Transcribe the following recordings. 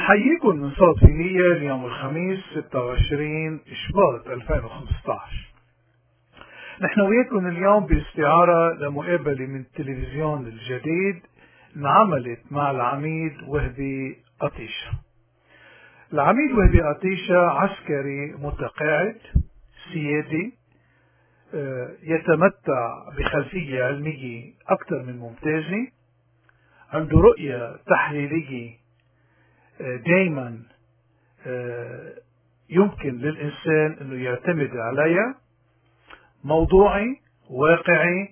بنحييكم من صوت فينية اليوم الخميس 26 شباط 2015. نحن وياكم اليوم باستعارة لمقابلة من التلفزيون الجديد انعملت مع العميد وهبي قطيشة. العميد وهبي قطيشة عسكري متقاعد سيادي، يتمتع بخلفية علمية أكثر من ممتازة، عنده رؤية تحليلية دائما يمكن للإنسان أنه يعتمد عليها، موضوعي واقعي،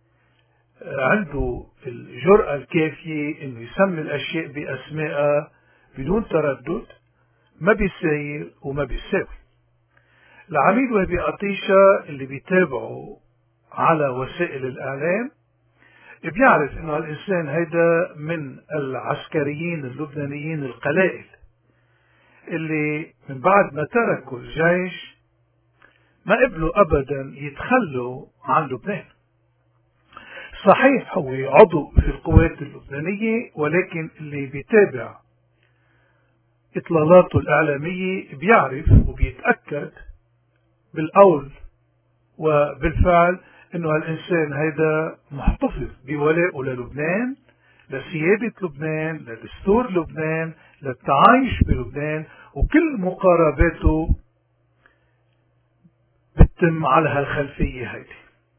عنده الجرأة الكافية أنه يسمي الأشياء بأسمائها بدون تردد، ما بيساير وما بيساوي. العميد وهبي قطيشة اللي بيتابعوا على وسائل الإعلام بيعرف أنه الإنسان هيدا من العسكريين اللبنانيين القلائل اللي من بعد ما تركوا الجيش ما قبلوا أبدا يتخلوا عن لبنان. صحيح هو عضو في القوات اللبنانية، ولكن اللي بيتابع إطلالاته الإعلامية بيعرف وبيتأكد بالقول وبالفعل انه الانسان هيدا محتفظ بولائه للبنان، لسيادة لبنان، لدستور لبنان، للتعايش بلبنان، وكل مقارباته بتتم على هالخلفية هيدي.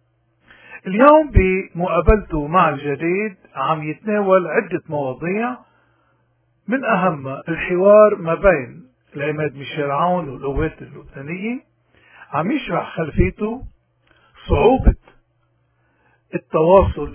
اليوم بمقابلته مع الجديد عم يتناول عدة مواضيع، من اهمها الحوار ما بين العماد ميشيل عون والقوات اللبنانية. عم يشرح خلفيته، صعوبة التوصل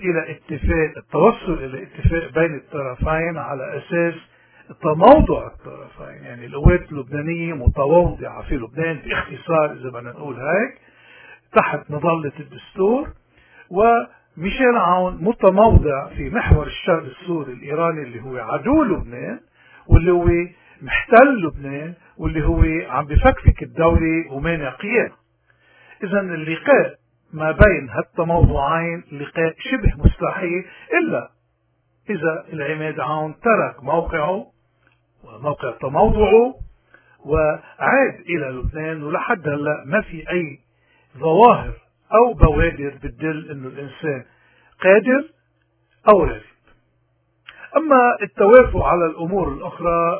إلى اتفاق بين الطرفين على أساس تموضع الطرفين، يعني القوات اللبنانية متواضعة في لبنان باختصار إذا بدنا نقول هيك تحت مظلة الدستور، وميشيل عون متموضع في محور الشر السوري الإيراني اللي هو عدو لبنان، واللي هو محتل لبنان، واللي هو عم بفكفك الدولة ومانع قيام. إذا اللقاء ما بين هالتموضعين لقاء شبه مستحيل، إلا إذا العماد عون ترك موقعه وموقع تموضعه وعاد إلى لبنان، ولحد هلا ما في أي ظواهر أو بوادر بتدل إنه الإنسان قادر أو راغب. أما التوافق على الأمور الأخرى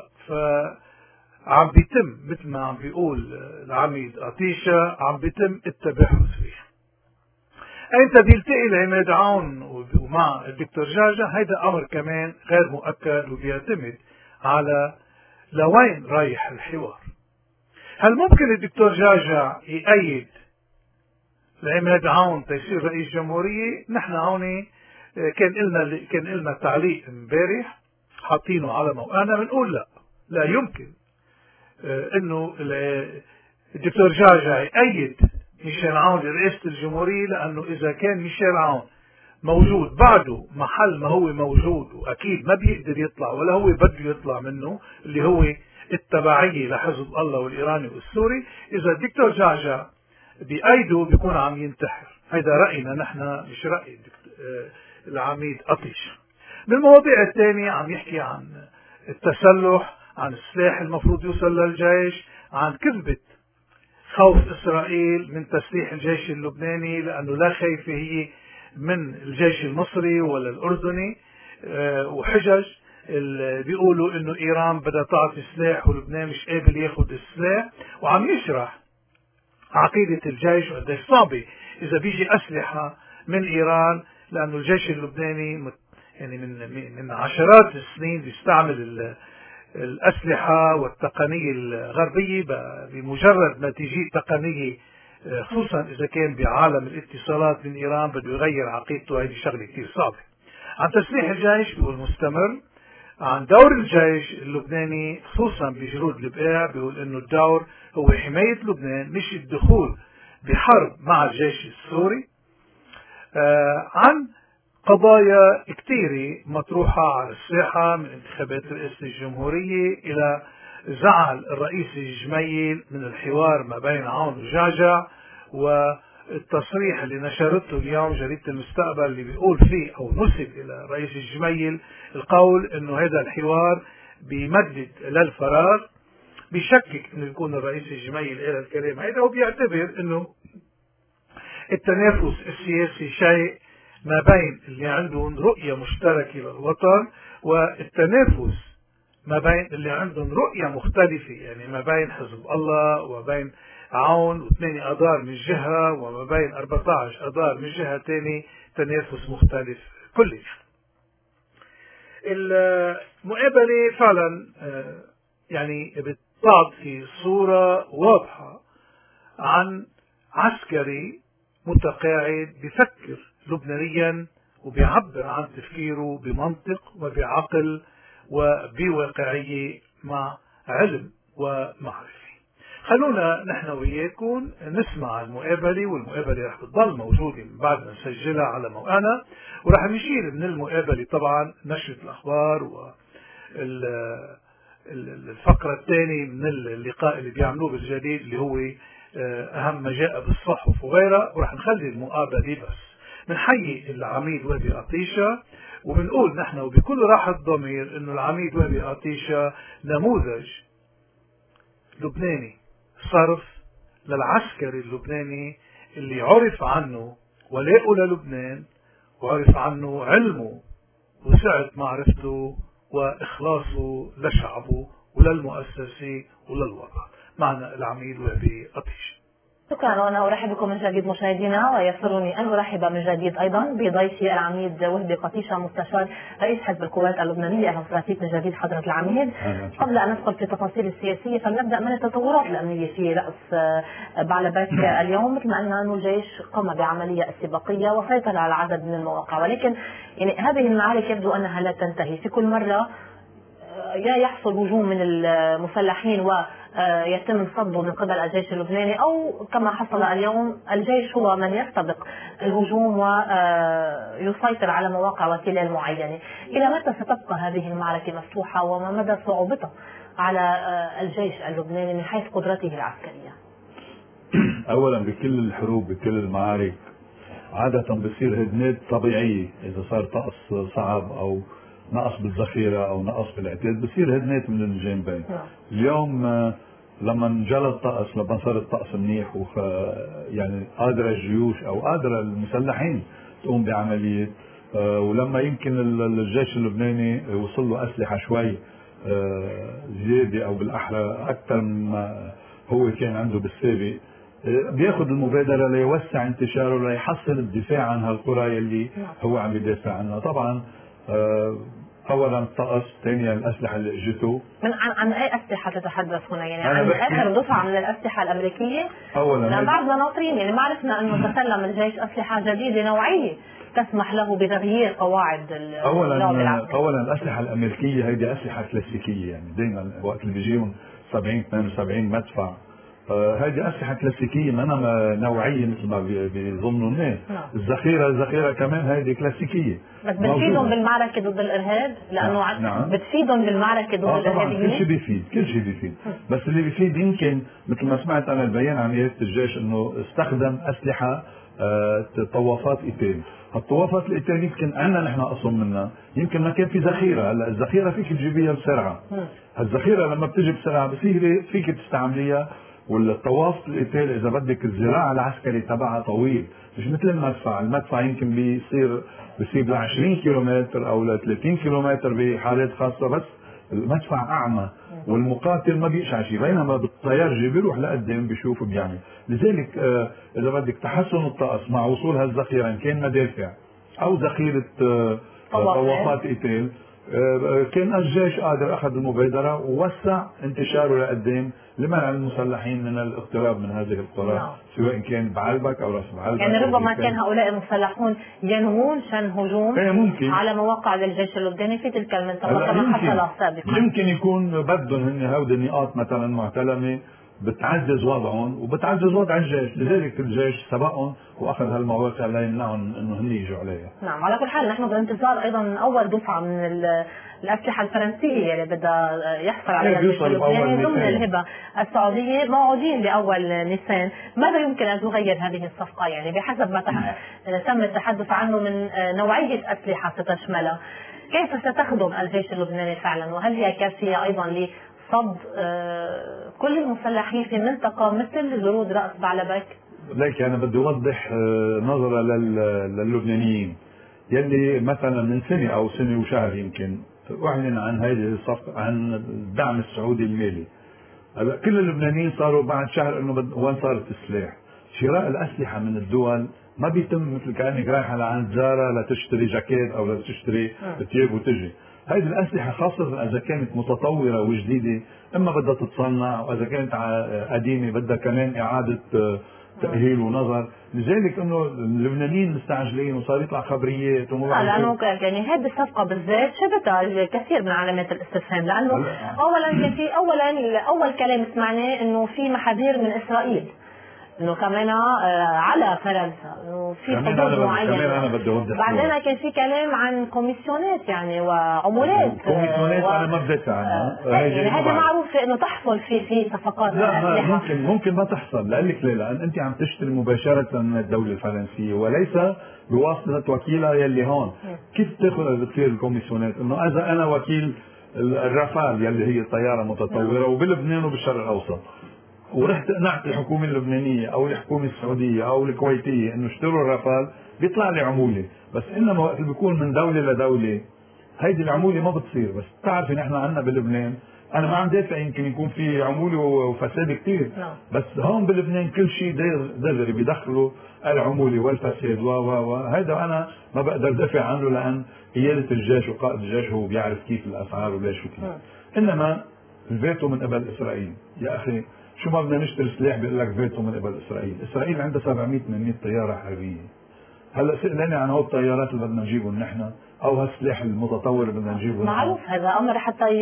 عم بيتم مثل ما عم بيقول العميد قطيشة، عم بيتم التباحث فيها. انت بيلتقي العماد عون ومع الدكتور جعجع، هيدا امر كمان غير مؤكد وبيعتمد على لوين رايح الحوار. هل ممكن الدكتور جعجع يأيد العماد عون تيصير رئيس جمهورية؟ نحن هون كان لنا تعليق امبارح حاطينه على موقعنا بنقول لا يمكن انه الدكتور جعجع يأيد ميشيل عون لرئاسة الجمهورية، لانه اذا كان ميشيل عون موجود بعده محل ما هو موجود، واكيد ما بيقدر يطلع ولا هو بده يطلع منه، اللي هو التبعية لحزب الله والايراني والسوري، اذا الدكتور جعجع بأيده بيكون عم ينتحر. هذا رأينا نحن، مش رأي العميد قطيش. بالمواضيع الثانية عم يحكي عن التسلح، عن السلاح المفروض يوصل للجيش، عن كذبة خوف إسرائيل من تسليح الجيش اللبناني، لأنه لا خايفة هي من الجيش المصري ولا الأردني، وحجج بيقولوا إنه إيران بدها تعطي سلاح ولبنان مش قابل ياخد السلاح. وعم يشرح عقيدة الجيش وقديش صعبة إذا بيجي أسلحة من إيران، لأنه الجيش اللبناني يعني من عشرات السنين بيستعمل الأسلحة والتقنية الغربية، بمجرد ما تيجي تقنية خصوصا إذا كان بعالم الاتصالات من إيران بده يغير عقيدته. هذه شغلة كتير صعبة. عن تسليح الجيش بيقول مستمر. عن دور الجيش اللبناني خصوصا بجنود البقاع بيقول إنه الدور هو حماية لبنان مش الدخول بحرب مع الجيش السوري. عن قضايا كثيرة مطروحة على الساحة، من انتخابات رئاسة الجمهورية إلى زعل الرئيس الجميل من الحوار ما بين عون وجعجع، والتصريح اللي نشرته اليوم جريدة المستقبل اللي بيقول فيه أو نسب إلى رئيس الجميل القول إنه هذا الحوار بيمدد للفراغ، بيشكك انه يكون الرئيس يميل الى الكلام هذا، وبيعتبر انه التنافس السياسي شيء ما بين اللي عندهم رؤية مشتركة للوطن، والتنافس ما بين اللي عندهم رؤية مختلفة، يعني ما بين حزب الله وبين عون و8 أذار من جهة، وما بين 14 أذار من جهة تاني، تنافس مختلف كليا. المقابلة فعلا يعني بتعطي صورة واضحة عن عسكري متقاعد بفكر لبنانيا وبيعبر عن تفكيره بمنطق وبعقل وبواقعية مع علم ومعرفة. خلونا نحن وياكم نسمع المقابلة، والمقابلة رح تضل موجودة من بعد ما نسجلها على موقعنا، ورح نشير من المقابلة طبعا نشرة الأخبار والفقرة الثانية من اللقاء اللي بيعملوه بالجديد اللي هو أهم ما جاء بالصحف وغيرها، ورح نخلي المقابلة بس. بنحيي العميد وهبي قطيشة، وبنقول نحن وبكل راحة ضمير انه العميد وهبي قطيشة نموذج لبناني صرف للعسكري اللبناني اللي عرف عنه ولاءه للبنان، وعرف عنه علمه وسعة معرفته وإخلاصه لشعبه وللمؤسسة وللوطن. معنا العميد وهبي قطيشة. شكرا، وانا ارحب بكم من جديد مشاهدينا، ويسرني ان ارحب من جديد ايضا بضيفي العميد وهبي قطيشة مستشار رئيس حزب القوات اللبنانيه. اهلا وسهلا فيك من جديد حضره العميد. قبل ان ندخل في التفاصيل السياسيه فلنبدا من التطورات الامنيه في راس بعلبك اليوم. مثل ما قلنا انه الجيش قام بعمليه استباقيه وسيطر على عدد من المواقع، ولكن يعني هذه المعارك يبدو انها لا تنتهي. في كل مره يا يحصل هجوم من المسلحين ويتم صده من قبل الجيش اللبناني، أو كما حصل اليوم الجيش هو من يستبق الهجوم ويسيطر على مواقع واحتلال معينة. إلى متى ستبقى هذه المعركة مفتوحة، وما مدى صعوبتها على الجيش اللبناني من حيث قدرته العسكرية؟ أولا بكل الحروب بكل المعارك عادة بصير هدنات طبيعية، إذا صار طقس صعب أو نقص بالذخيرة أو نقص بالعتاد بصير هدنات من الجانبين. اليوم لما انجلى الطقس، لما صار الطقس منيح يعني قادرة الجيوش أو قادرة المسلحين تقوم بعملية، ولما يمكن الجيش اللبناني وصل له أسلحة شوي زيادة أو بالأحرى أكثر مما هو كان عنده بالسابق، بياخذ المبادرة ليوسع انتشاره ليحصل الدفاع عن هالقرى اللي هو عم يدافع عنها. طبعا اولا الطقس، ثانيا الاسلحه اللي اجته. عن اي اسلحه تتحدث هنا؟ يعني عن اخر دفعه من الاسلحه الامريكيه؟ اولا بعضنا ناطرين، يعني ما عرفنا انه تسلم الجيش اسلحه جديده نوعيه تسمح له بتغيير قواعد اللعب العسكري. اولا الاسلحه الامريكيه هيدي اسلحه كلاسيكيه، يعني دائما وقت اللي بيجيهم 70 72 مدفع، هذه أسلحة كلاسيكية ما نوعية مثل ما بيظنوا الناس. الذخيرة كمان هذه كلاسيكية، بس بتفيدهم بالمعركة ضد الإرهاب، لأنه نعم. بتفيدهم بالمعركة ضد الإرهابيين. كل شيء بيفيد، بس اللي بيفيد يمكن مثل ما سمعت أنا البيان عن رئاسة الجيش إنه استخدم أسلحة طوافات إيتال. الطوافات الإيتال يمكن عندنا نحن أصلا منها، يمكن ما كان في ذخيرة. هلا الذخيرة فيك تجيبيها بسرعة، الذخيرة لما بتجي بسرعة بصير فيك تستعمليها. والطواف القتال اذا بدك الذراع العسكري تبعها طويل، مش مثل المدفع يمكن بيصير ل 20 كيلومتر او ل 30 كيلومتر بحالات خاصه، بس المدفع اعمى والمقاتل ما بيقشع شيء، بينما بالطيار بيروح لقدام بيشوف بيعمل. لذلك اذا بدك تحسن الطقس مع وصول هالذخيره ان كان مدافع او ذخيره طوافات قتال، كان الجيش قادر اخذ المبادره ووسع انتشاره لقدام لمنع المسلحين من الاقتراب من هذه القرى، سواء كان بعلبك او راس بعلبك. يعني ربما كان هؤلاء المسلحون ينوون شن هجوم على مواقع للجيش اللبناني في تلك المنطقه كما حصل سابقا. يمكن يكون بدهم هن هودي النقاط مثلا معتلمه بتعزز وضعهم وبتعزز وضع الجيش، لذلك الجيش سبقهم واخذ هالمواقع لا يمنعهم انه هن يجوا عليها. نعم، على كل حال نحن بانتظار ايضا اول دفعه من الاسلحه الفرنسيه اللي بدها يحصل عليها الجيش اللبناني ضمن الهبه السعوديه، موعودين باول نيسان. ماذا يمكن ان تغير هذه الصفقه؟ يعني بحسب ما تم التحدث عنه من نوعيه اسلحه ستشملها، كيف ستخدم الجيش اللبناني فعلا، وهل هي كافية أيضا لصد كل المسلحين في منطقة مثل جرود رأس بعلبك؟ ليك أنا بدي أوضح نظرة للبنانيين يلي مثلا من سنة أو سنة وشهر يمكن أعلن عن هذه الصفقة، عن الدعم السعودي المالي. هلا كل اللبنانيين صاروا بعد شهر انه وين صارت السلاح. شراء الاسلحه من الدول ما بيتم مثل كانك رايحه لعند زارا لتشتري جاكيت او لتشتري ثياب وتجي. هذه الاسلحه خاصه اذا كانت متطوره وجديده اما بدها تتصنع، واذا كانت قديمه بدها كمان اعاده تاهيل ونظر. لذلك انه اللبنانيين مستعجلين وصار يطلع خبريات لانه يعني هذه الصفقه بالذات شبتها الكثير من علامات الاستفهام، لانه اولا كان في اول كلام سمعناه انه في محاذير من اسرائيل، انه كمان على فرنسا انه في حدود معينه. بعدين كان في كلام عن كوميسيونات يعني وعمولات. كوميسيونات انا ما بديت عنها، يعني هذه معروفه انه تحصل في صفقات. لا ممكن ما تحصل. لقول لك ليه؟ لان انت عم تشتري مباشره من الدوله الفرنسيه وليس بواسطه وكيلها يلي هون. كيف بتصير الكوميسيونات؟ انه اذا انا وكيل الرافال يلي هي طياره متطوره وبلبنان وبالشرق الاوسط، ورحت اقنعت الحكومه اللبنانيه او الحكومه السعوديه او الكويتيه انه اشتروا الرافال، بيطلع لي عموله. بس انما وقت بيكون من دوله لدوله هيدي العموله ما بتصير. بس بتعرفي نحن عندنا بلبنان، انا ما عم دافع يمكن يكون في عموله وفساد كثير، بس هون بلبنان كل شيء دغري بيدخلوا العموله والفساد هذا انا ما بقدر دافع عنه، لان قياده الجيش وقائد الجيش هو بيعرف كيف الاسعار وليش وكيف. انما الفيتو من قبل اسرائيل، يا اخي شو ما بدنا نشتري سلاح بيقول لك فيتو من قبل اسرائيل. اسرائيل عندها 700 طياره حربيه. هلا سألني عن هول الطيارات اللي بدنا نجيبهم نحن او هالسلاح المتطور اللي بدنا نجيبه. معروف هذا امر حتى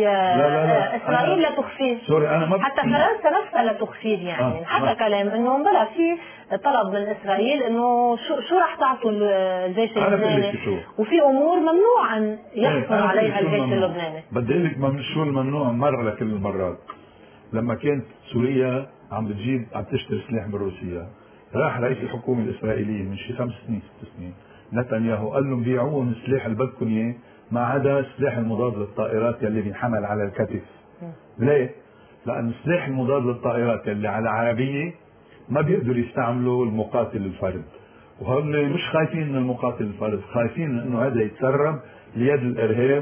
لا اسرائيل لا تخفيه، سوري انا ما حتى فرنسا نفسها لا تخفيه. يعني حتى كلام انه بلا في طلب من اسرائيل انه شو راح تعطوا الجيش اللبناني، وفي امور ممنوع ان يحصل عليها الجيش اللبناني. بدي اقول لك شو الممنوع مره لكل المرات. لما كانت سوريا عم تشتري سلاح من روسيا، راح رئيس الحكومه الاسرائيليه من شي 5 سنين 6 سنين نتنياهو قال لهم بيعوهم السلاح اللي بدكم اياه ما عدا السلاح المضاد للطائرات يلي بينحمل على الكتف. ليه؟ لان السلاح المضاد للطائرات يلي على عربيه ما بيقدروا يستعملوا المقاتل الفرد، وهول مش خايفين من المقاتل الفرد، خايفين انه هذا يتسرب ليد الارهاب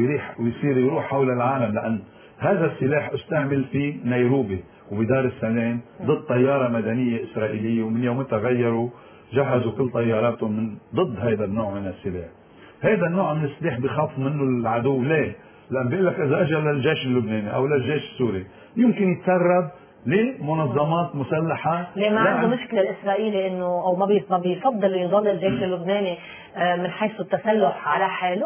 ويصير يروح حول العالم. لان هذا السلاح استعمل في نيروبي وبدار السلام ضد طيارة مدنية إسرائيلية، ومن يومتها غيروا جهزوا كل طياراتهم من ضد هذا النوع من السلاح. هذا النوع من السلاح بخاف منه العدو. ليه؟ لأن بيقول لك إذا أجى للجيش اللبناني أو للجيش السوري يمكن يتسرب لمنظمات مسلحة. ليه ما عنده مشكلة الإسرائيلي إنه أو ما بيفضل يضل الجيش اللبناني من حيث التسلح على حاله؟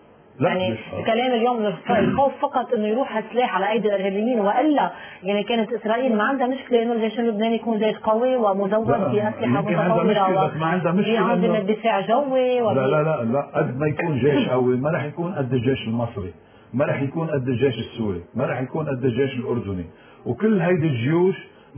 يعني كلام اليوم الخوف فقط انه يروح هالسلاح على ايدي الارهابيين، والا يعني كانت اسرائيل ما عندها مشكله انه الجيش اللبناني يكون جيش قوي ومزود باسلحه متطوره ما عندها مشكله بانظمه دفاع جوي لا قد ما يكون جيش قوي ما راح يكون قد الجيش المصري، ما راح يكون قد الجيش السوري، ما راح يكون قد الجيش الاردني، وكل هيدي الجيوش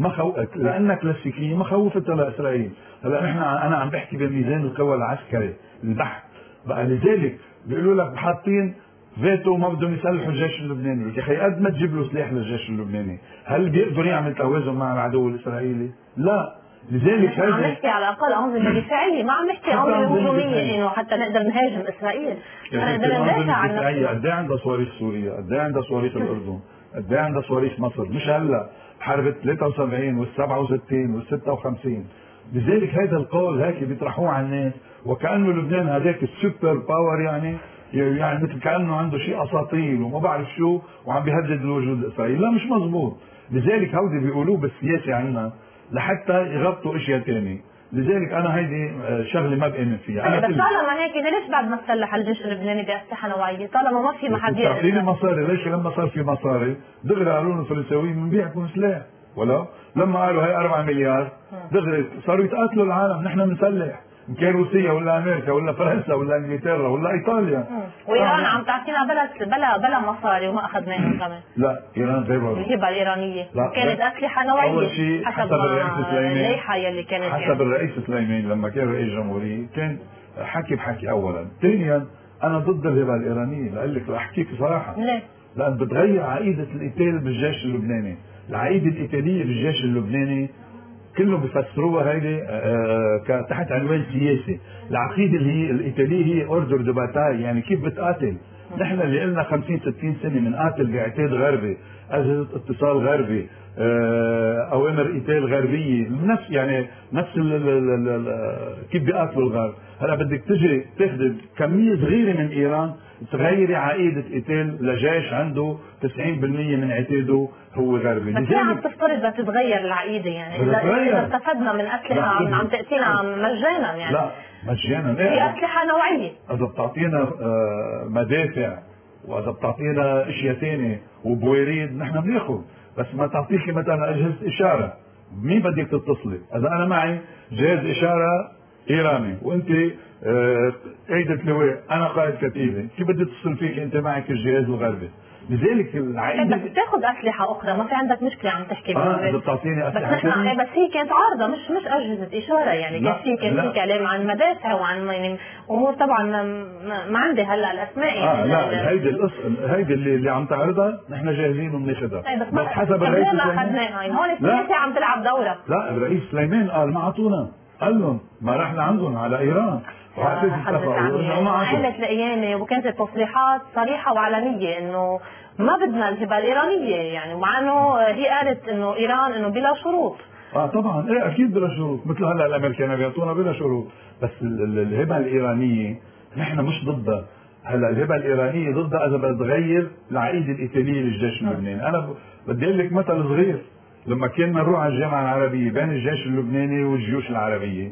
لانها كلاسيكيه ما خوفتها لاسرائيل. هلا انا عم بحكي بميزان القوى العسكري البحت بقى. لذلك بيقولوا لك حاطين فيتو ما بدهم يسلحوا الجيش اللبناني. يا اخي قد ما تجيب له سلاح للجيش اللبناني هل بيقدر يعمل توازن مع العدو الاسرائيلي؟ لا. لذلك عم نحكي على الاقل انظمه دفاعيه، ما عم نحكي انظمه هجوميه انه حتى نقدر نهاجم اسرائيل، نقدر ندافع عن نفسنا. قد ايه عندها صواريخ سوريا؟ قد ايه عندها صواريخ الاردن؟ قد ايه عندها صواريخ مصر؟ مش هلا حرب 73 وال 67 وال 56. لذلك هذا القول هيك بيطرحوه على الناس وكانه لبنان هذاك السوبر باور، يعني مثل كانه عنده شيء اساطيل وما بعرف شو وعم بيهدد الوجود الاسرائيلي. لا مش مزبوط. لذلك هودي بيقولوه بالسياسه عنا لحتى يغطوا اشياء ثانيه. لذلك انا هيدي شغله ما بامن فيها. انا بس طالما هيك ليش بعد ما تسلح الجيش اللبناني باسلحه نوعيه؟ طالما ما في محاذير. تعطيني مصاري. ليش لما صار في مصاري دغري قالوا لهم الفرنساويين بنبيعكم سلاح؟ ولا لما قالوا هي 4 مليار دغري صاروا يتقاتلوا العالم. نحن بنسلح ان كان روسيا ولا امريكا ولا فرنسا ولا انجلترا ولا ايطاليا. وايران عم تعطينا بلا مصاري وما اخذناهم كمان. لا ايران غير الهبه الايرانيه كانت اسلحه نوعيه. اول شيء حسب الرئيس سليمان، الليحه يلي كانت حسب الرئيس سليمان لما كان رئيس جمهوريه كان حكي بحكي. اولا ثانيا انا ضد الهبه الايرانيه، بقول لك احكيك صراحه. ليه؟ لان بتغير عقيده الايتال بالجيش اللبناني، العقيده الايطاليه بالجيش اللبناني كلهم بيفسروها هيدي تحت عنوان سياسي، العقيده اللي هي الايطاليه هي اوردر دو باتاي، يعني كيف بتقاتل. نحن اللي قلنا 50 60 سنه بنقاتل بعتاد غربي، اجهزه اتصال غربي، اوامر ايتال غربيه، نفس يعني نفس كيف بيقاتلوا الغرب. هلا بدك تجي تاخذ كميه صغيره من ايران تغيري عقيده ايتال لجيش عنده 90% من عتاده هو غربي. بس ليه عم تفترض بدها تتغير العقيده؟ يعني اذا استفدنا من اسلحه عم تاتينا مجانا، يعني لا مجانا، في اسلحه نوعيه. اذا بتعطينا مدافع واذا بتعطينا اشياء ثانيه وبواريد نحن بناخذ، بس ما تعطيكي مثلا اجهزه اشاره، مين بدك تتصلي؟ اذا انا معي جهاز اشاره ايراني وانت قايدة لواء، انا قائد كتيبه، كيف بدي اتصل فيك انت معك الجهاز الغربي؟ لذلك العقيده بس بتاخذ اسلحه اخرى، ما في عندك مشكله عم تحكي اذا بتعطيني اسلحه بس نحن بس هي كانت عارضه مش اجهزه اشاره، يعني كان في كلام عن مدافع وعن يعني امور طبعا ما عندي هلا الاسماء يعني لا هيدي اللي عم تعرضها نحن جاهزين وبناخذها، بس حسب الرئيس ما اخذناها، هون السياسه عم تلعب دوره. لا الرئيس سليمان قال ما اعطونا، قال لهم ما رح لعندهم على ايران قالت القيامة وكانت التصريحات صريحة وعلنية انه ما بدنا الهبة الإيرانية، يعني مع انه هي قالت انه ايران انه بلا شروط. طبعا ايه اكيد بلا شروط، مثل هلا الامريكان بيعطونا بلا شروط، بس الهبة الإيرانية نحن مش ضدها. هلا الهبة الإيرانية ضدها اذا بتغير العقيدة الإيطالية للجيش اللبناني. انا بدي اقول لك مثل صغير، لما كنا نروح على الجامعة العربية بين الجيش اللبناني والجيوش العربية،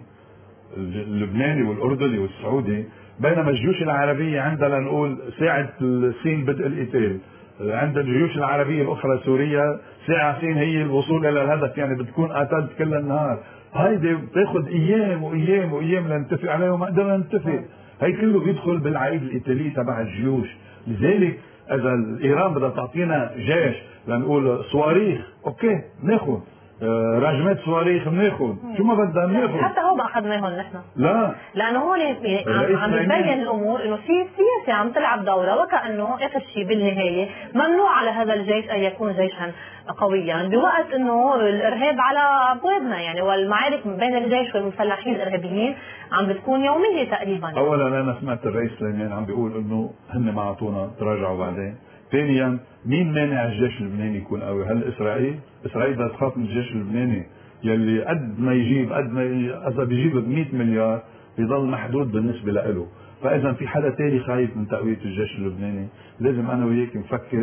اللبناني والاردني والسعودي، بينما الجيوش العربيه عندها لنقول ساعه السين بدء القتال، عند الجيوش العربيه الاخرى سوريا ساعه سين هي الوصول الى الهدف، يعني بتكون قاتلت كل النهار. هيدي بتاخذ ايام وايام وايام لنتفق عليها وما قدرنا نتفق. هي كله بيدخل بالعقيده الايطاليه تبع الجيوش. لذلك اذا ايران بدها تعطينا جيش لنقول صواريخ، اوكي ناخذ راجمات صواريخ، بناخذ شو ما بدنا بناخذ. حتى هو ما اخذناهم نحن، لا لانه هون عم تبين الامور انه في سياسه عم تلعب دوره، وكانه اخر شيء بالنهايه ممنوع على هذا الجيش ان يكون جيشا قويا، بوقت انه الارهاب على ابوابنا يعني، والمعارك بين الجيش والمسلحين الارهابيين عم بتكون يوميه تقريبا. اولا انا سمعت الرئيس سليمان عم بيقول انه هن ما اعطونا تراجعوا بعدين. ثانيا مين مانع الجيش اللبناني يكون قوي؟ هل اسرائيل بدها تخاف من الجيش اللبناني يلي قد ما يجيب اذا بيجيب ب 100 مليار بيضل محدود بالنسبه له. فاذا في حدا ثاني خايف من تقويه الجيش اللبناني، لازم انا وياك نفكر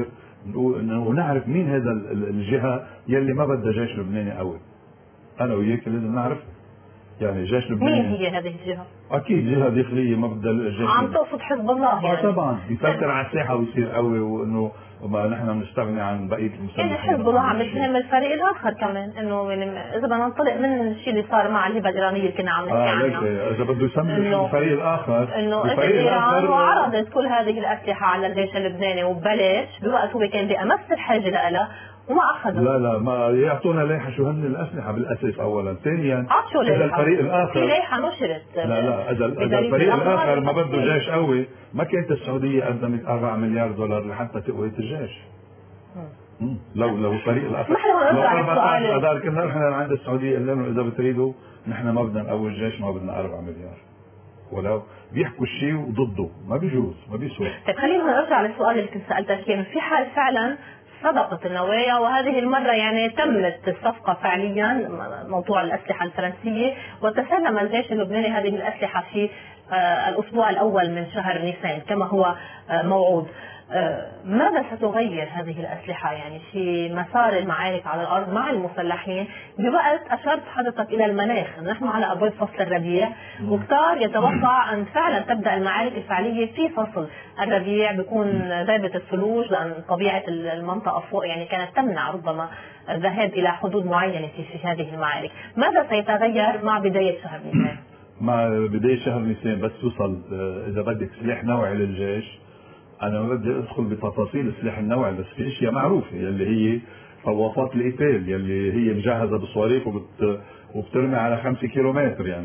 ونعرف مين هذا الجهه يلي ما بدها جيش لبناني قوي. انا وياك لازم نعرف يعني جيش لبناني مين هي هذه الجهه؟ اكيد جهه داخليه ما بدها الجيش. عم تقصد حزب الله يعني؟ طبعا بيسيطر على الساحه ويصير قوي، وانه ما نحن بنستغني عن بقيه المسلمين. يعني حزب الله عم يتهم الفريق الاخر كمان، انه يعني اذا بدنا ننطلق من الشيء اللي صار مع الهبه الايرانيه اللي كنا عم نحكي عنها، اذا بده يسمي الفريق الاخر انه ايران وعرضت كل هذه الاسلحه على الجيش اللبناني وببلاش بوقت هو كان بامس الحاجه لها وما اخذها. لا ما يعطونا لائحه شو هن الاسلحه بالاساس اولا. ثانيا شو اذا الفريق الاخر في لائحه نشرت، لا اذا الفريق الاخر ما بده جيش قوي، ما كانت السعوديه قدمت 4 مليار دولار لحتى تقويه الجيش. لو الفريق الاخر لو 14 اذار كنا نحن عند السعوديه قلنا لهم اذا بتريدوا نحن ما بدنا نقوي الجيش، ما بدنا 4 مليار، ولو بيحكوا الشيء وضده ما بيجوز ما بيسوى. طيب خلينا نرجع للسؤال اللي كنت سالتك اياه، في حال فعلا صدقت النوايا وهذه المرة يعني تمت الصفقة فعليا، موضوع الأسلحة الفرنسية، وتسلم الجيش اللبناني هذه الأسلحة في الأسبوع الأول من شهر نيسان كما هو موعود، ماذا ستغير هذه الأسلحة يعني في مسار المعارك على الأرض مع المسلحين؟ بوقت أشرت حضرتك إلى المناخ، نحن على أبواب فصل الربيع وكتار يتوقع أن فعلا تبدأ المعارك الفعلية في فصل الربيع، بيكون غابة الثلوج لأن طبيعة المنطقة فوق يعني كانت تمنع ربما الذهاب إلى حدود معينة في هذه المعارك. ماذا سيتغير مع بداية شهر نيسان؟ مع بداية شهر نيسان بس توصل إذا بدك سلاح نوعي للجيش، أنا ما بدي أدخل بتفاصيل السلاح النوعي، بس في أشياء معروفة يلي هي طوافات القتال يلي هي مجهزة بصواريخ وبترمي على 5 كيلومتر يعني.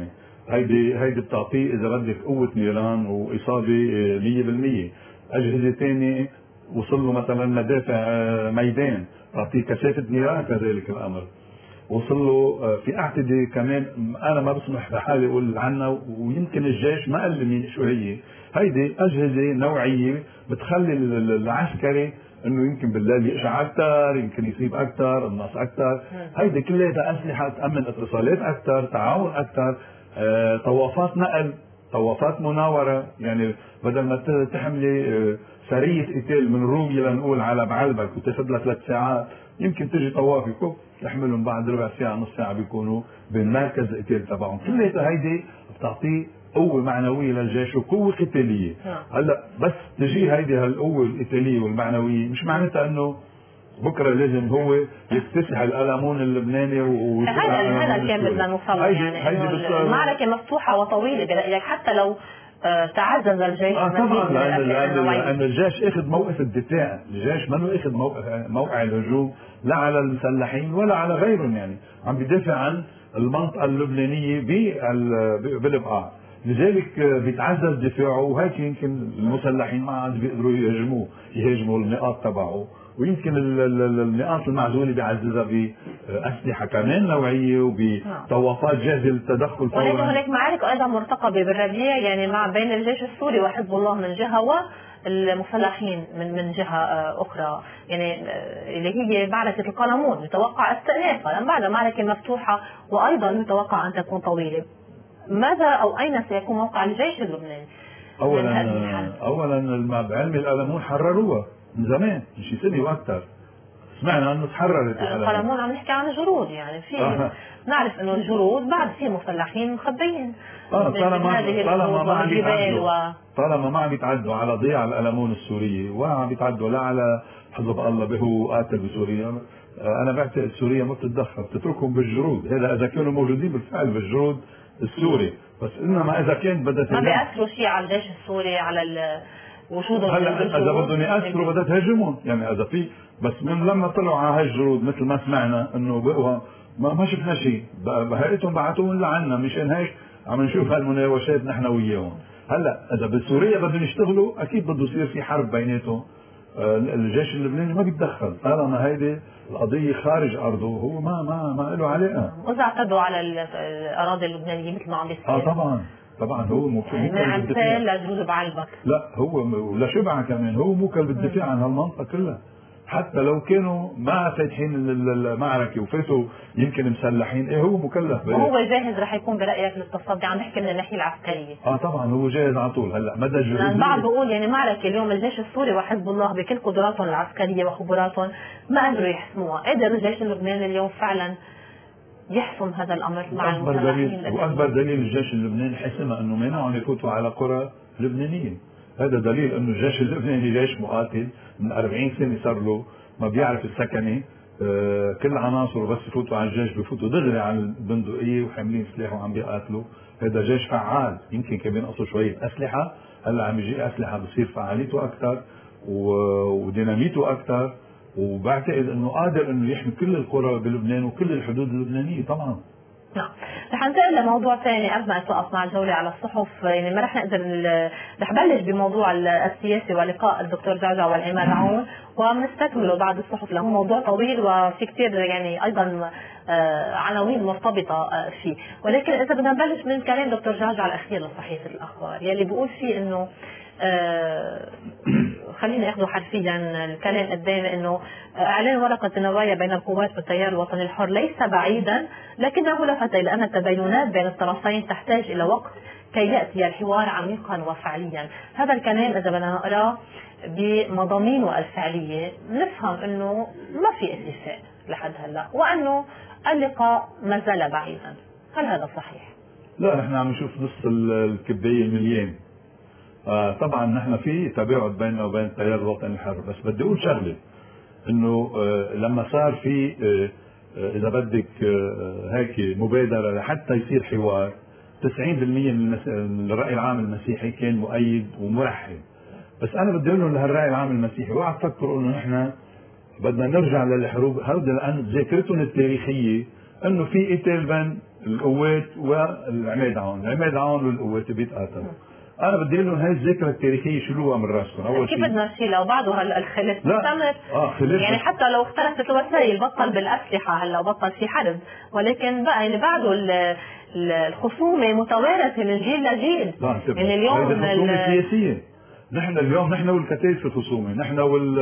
هيدي بتعطيه اذا بدك قوه نيران واصابه 100%. اجهزه ثانيه وصل له مثلا مدافع ميدان تعطيه كثافه نيران كذلك الامر. وصل له في اعتدي كمان انا ما بسمح لحالي اقول عنها ويمكن الجيش ما قال لي شو هيدي اجهزه نوعيه بتخلي العسكري انه يمكن بالليل يقشع اكثر، يمكن يصيب اكثر، الناس اكثر. هيدي كلها اسلحه تامن اتصالات اكثر، تعاون اكثر، طوافات نقل، طوافات مناوره. يعني بدل ما تحملي سريه قتال من رومي لنقول على بعلبك وتاخذ لها 3 ساعات، يمكن تجي طوافك تحملهم بعد ربع ساعه نص ساعه بيكونوا بالمركز القتال تبعهم. كلها هيدي بتعطيه قوة معنوية للجيش وقوة قتالية. هلا بس تجي هيدي هالقوة القتالية والمعنوية مش معناتها انه بكره لازم هو يكتسح القلمون اللبناني هذا كان بدنا نوصل يعني انه المعركة مفتوحة وطويلة برأيك حتى لو تعزز الجيش. طبعا لأن الجيش اخذ موقف الدفاع، الجيش ما اخذ موقع الهجوم لا على المسلحين ولا على غيرهم، يعني عم بيدافع عن المنطقة اللبنانية بالبقاع. لذلك بيتعزز دفاعه، وهيك يمكن المسلحين ما عاد بيقدروا يهاجموا النقاط تبعه، ويمكن النقاط المعزولة بيعززها بأسلحة كمان نوعية وبطوافات جاهزة للتدخل فورا. ولكن هناك معارك أيضا مرتقبة بالربيع يعني مع بين الجيش السوري وحزب الله من جهة والمسلحين من جهة أخرى، يعني اللي هي معركة القلمون يتوقع استئنافها لأن بعد معركة مفتوحة وأيضا يتوقع أن تكون طويلة. ماذا أو أين سيكون موقع الجيش اللبناني؟ أولا بعلم القلمون حرروها من زمان من شي سنة واكثر، سمعنا انه تحررت القلمون. عم نحكي عن الجرود يعني في نعرف انه الجرود بعد في مسلحين مخبيين طالما ما عم يتعدوا على ضياع القلمون السورية ولا عم يتعدوا لا على حزب الله به قاتل بسوريا. انا بعتقد سوريا ما بتتدخل، بتتركهم بالجرود، هذا اذا كانوا موجودين بالفعل بالجرود السوري. بس انما اذا كان بدها ما بيأثروا شيء على الجيش السوري على وجودهم. هلا اذا بدهم ياثروا بدها تهاجمهم، يعني اذا في بس من لما طلعوا على هالجرود مثل ما سمعنا انه بقوا ما شفنا شيء، بهيئتهم بعثوهم لعنا، مشان هيك عم نشوف هالمناوشات نحن وياهم. هلا اذا بسوريا بدهم يشتغلوا اكيد بده يصير في حرب بيناتهم. الجيش اللبناني ما بيتدخل طالما هيدي القضيه خارج ارضه، هو ما له علاقه. واذا اعتدوا على الاراضي اللبنانيه مثل ما عم بيصير طبعا هو من امثال لجوز بعلبك. لا هو ولا شبعه كمان، هو موكل بالدفاع عن هالمنطقه كلها، حتى لو كانوا ما فاتحين المعركه وفاتوا يمكن مسلحين، هو مكلف وهو جاهز رح يكون برايك للتصدي. عم نحكي من الناحيه العسكريه. طبعا هو جاهز على طول. هلا مدى الجهود البعض بيقول يعني معركه اليوم الجيش السوري وحزب الله بكل قدراتهم العسكريه وخبراتهم ما قدروا يحسموها، قدر الجيش اللبناني اليوم فعلا يحسم هذا الامر مع المسلحين. واكبر دليل الجيش اللبناني حسمها انه منعهم يفوتوا على قرى لبنانيه. هذا دليل انه الجيش اللبناني جيش مقاتل من 40 سنه صار له ما بيعرف السكنه. كل عناصره بس يفوتوا على الجيش بفوتوا دغري على البندقيه وحاملين سلاح وعم بيقاتلوا. هذا جيش فعال، يمكن كان بينقصوا شويه اسلحه، هلا عم يجي اسلحه بصير فعاليته اكثر وديناميته اكثر، وبعتقد انه قادر انه يحمي كل القرى بلبنان وكل الحدود اللبنانيه طبعا. نعم. رح ننتقل لموضوع ثاني قبل ما نتوقف مع الجولة على الصحف، يعني ما رح نقدر رح بلش بموضوع السياسي ولقاء الدكتور جعجع والعماد عون وبنستكمله بعد الصحف لأنه موضوع طويل وفي كثير يعني أيضا عناوين مرتبطة فيه، ولكن إذا بدنا نبلش من كلام دكتور جعجع الأخير لصحيفة الأخبار يلي بيقول فيه إنه خلينا ناخذه حرفيا الكلام قدامي انه اعلان ورقه النوايا بين القوات والتيار الوطني الحر ليس بعيدا لكنه لفت الى ان التباينات بين الطرفين تحتاج الى وقت كي ياتي الحوار عميقا وفعليا. هذا الكلام اذا بدنا نقراه بمضامينه الفعليه نفهم انه ما في اتفاق لحد هلا وانه اللقاء ما زال بعيدا. هل هذا صحيح؟ لا نحن عم نشوف نص الكبايه المليان. طبعا نحن في تباعد بيننا وبين التيار الوطني الحر، بس بدي اقول شغله انه لما صار في اذا بدك هيك مبادره لحتى يصير حوار 90% من الراي العام المسيحي كان مؤيد ومرحب. بس انا بدي اقول لهم لهالراي العام المسيحي اوعى تفكروا انه نحن بدنا نرجع للحروب هذا، لان ذاكرتهم التاريخيه انه في قتال بين القوات والعماد عون، العماد عون والقوات بيتقاتلوا. انا بدي لهم هاي الذاكره التاريخيه شيلوها من راسكم. اول شيء كيف بدنا نشيلها وبعده هلا الخلاف مستمر. يعني حتى لو اختلفت الوسائل بطل بالاسلحه هلا وبطل في حرب، ولكن بقى اللي بعده الخصومه متوارثه من جيل لجيل. يعني اليوم الخصومه سياسيه، نحن اليوم نحن والكتائب في الخصومه، نحن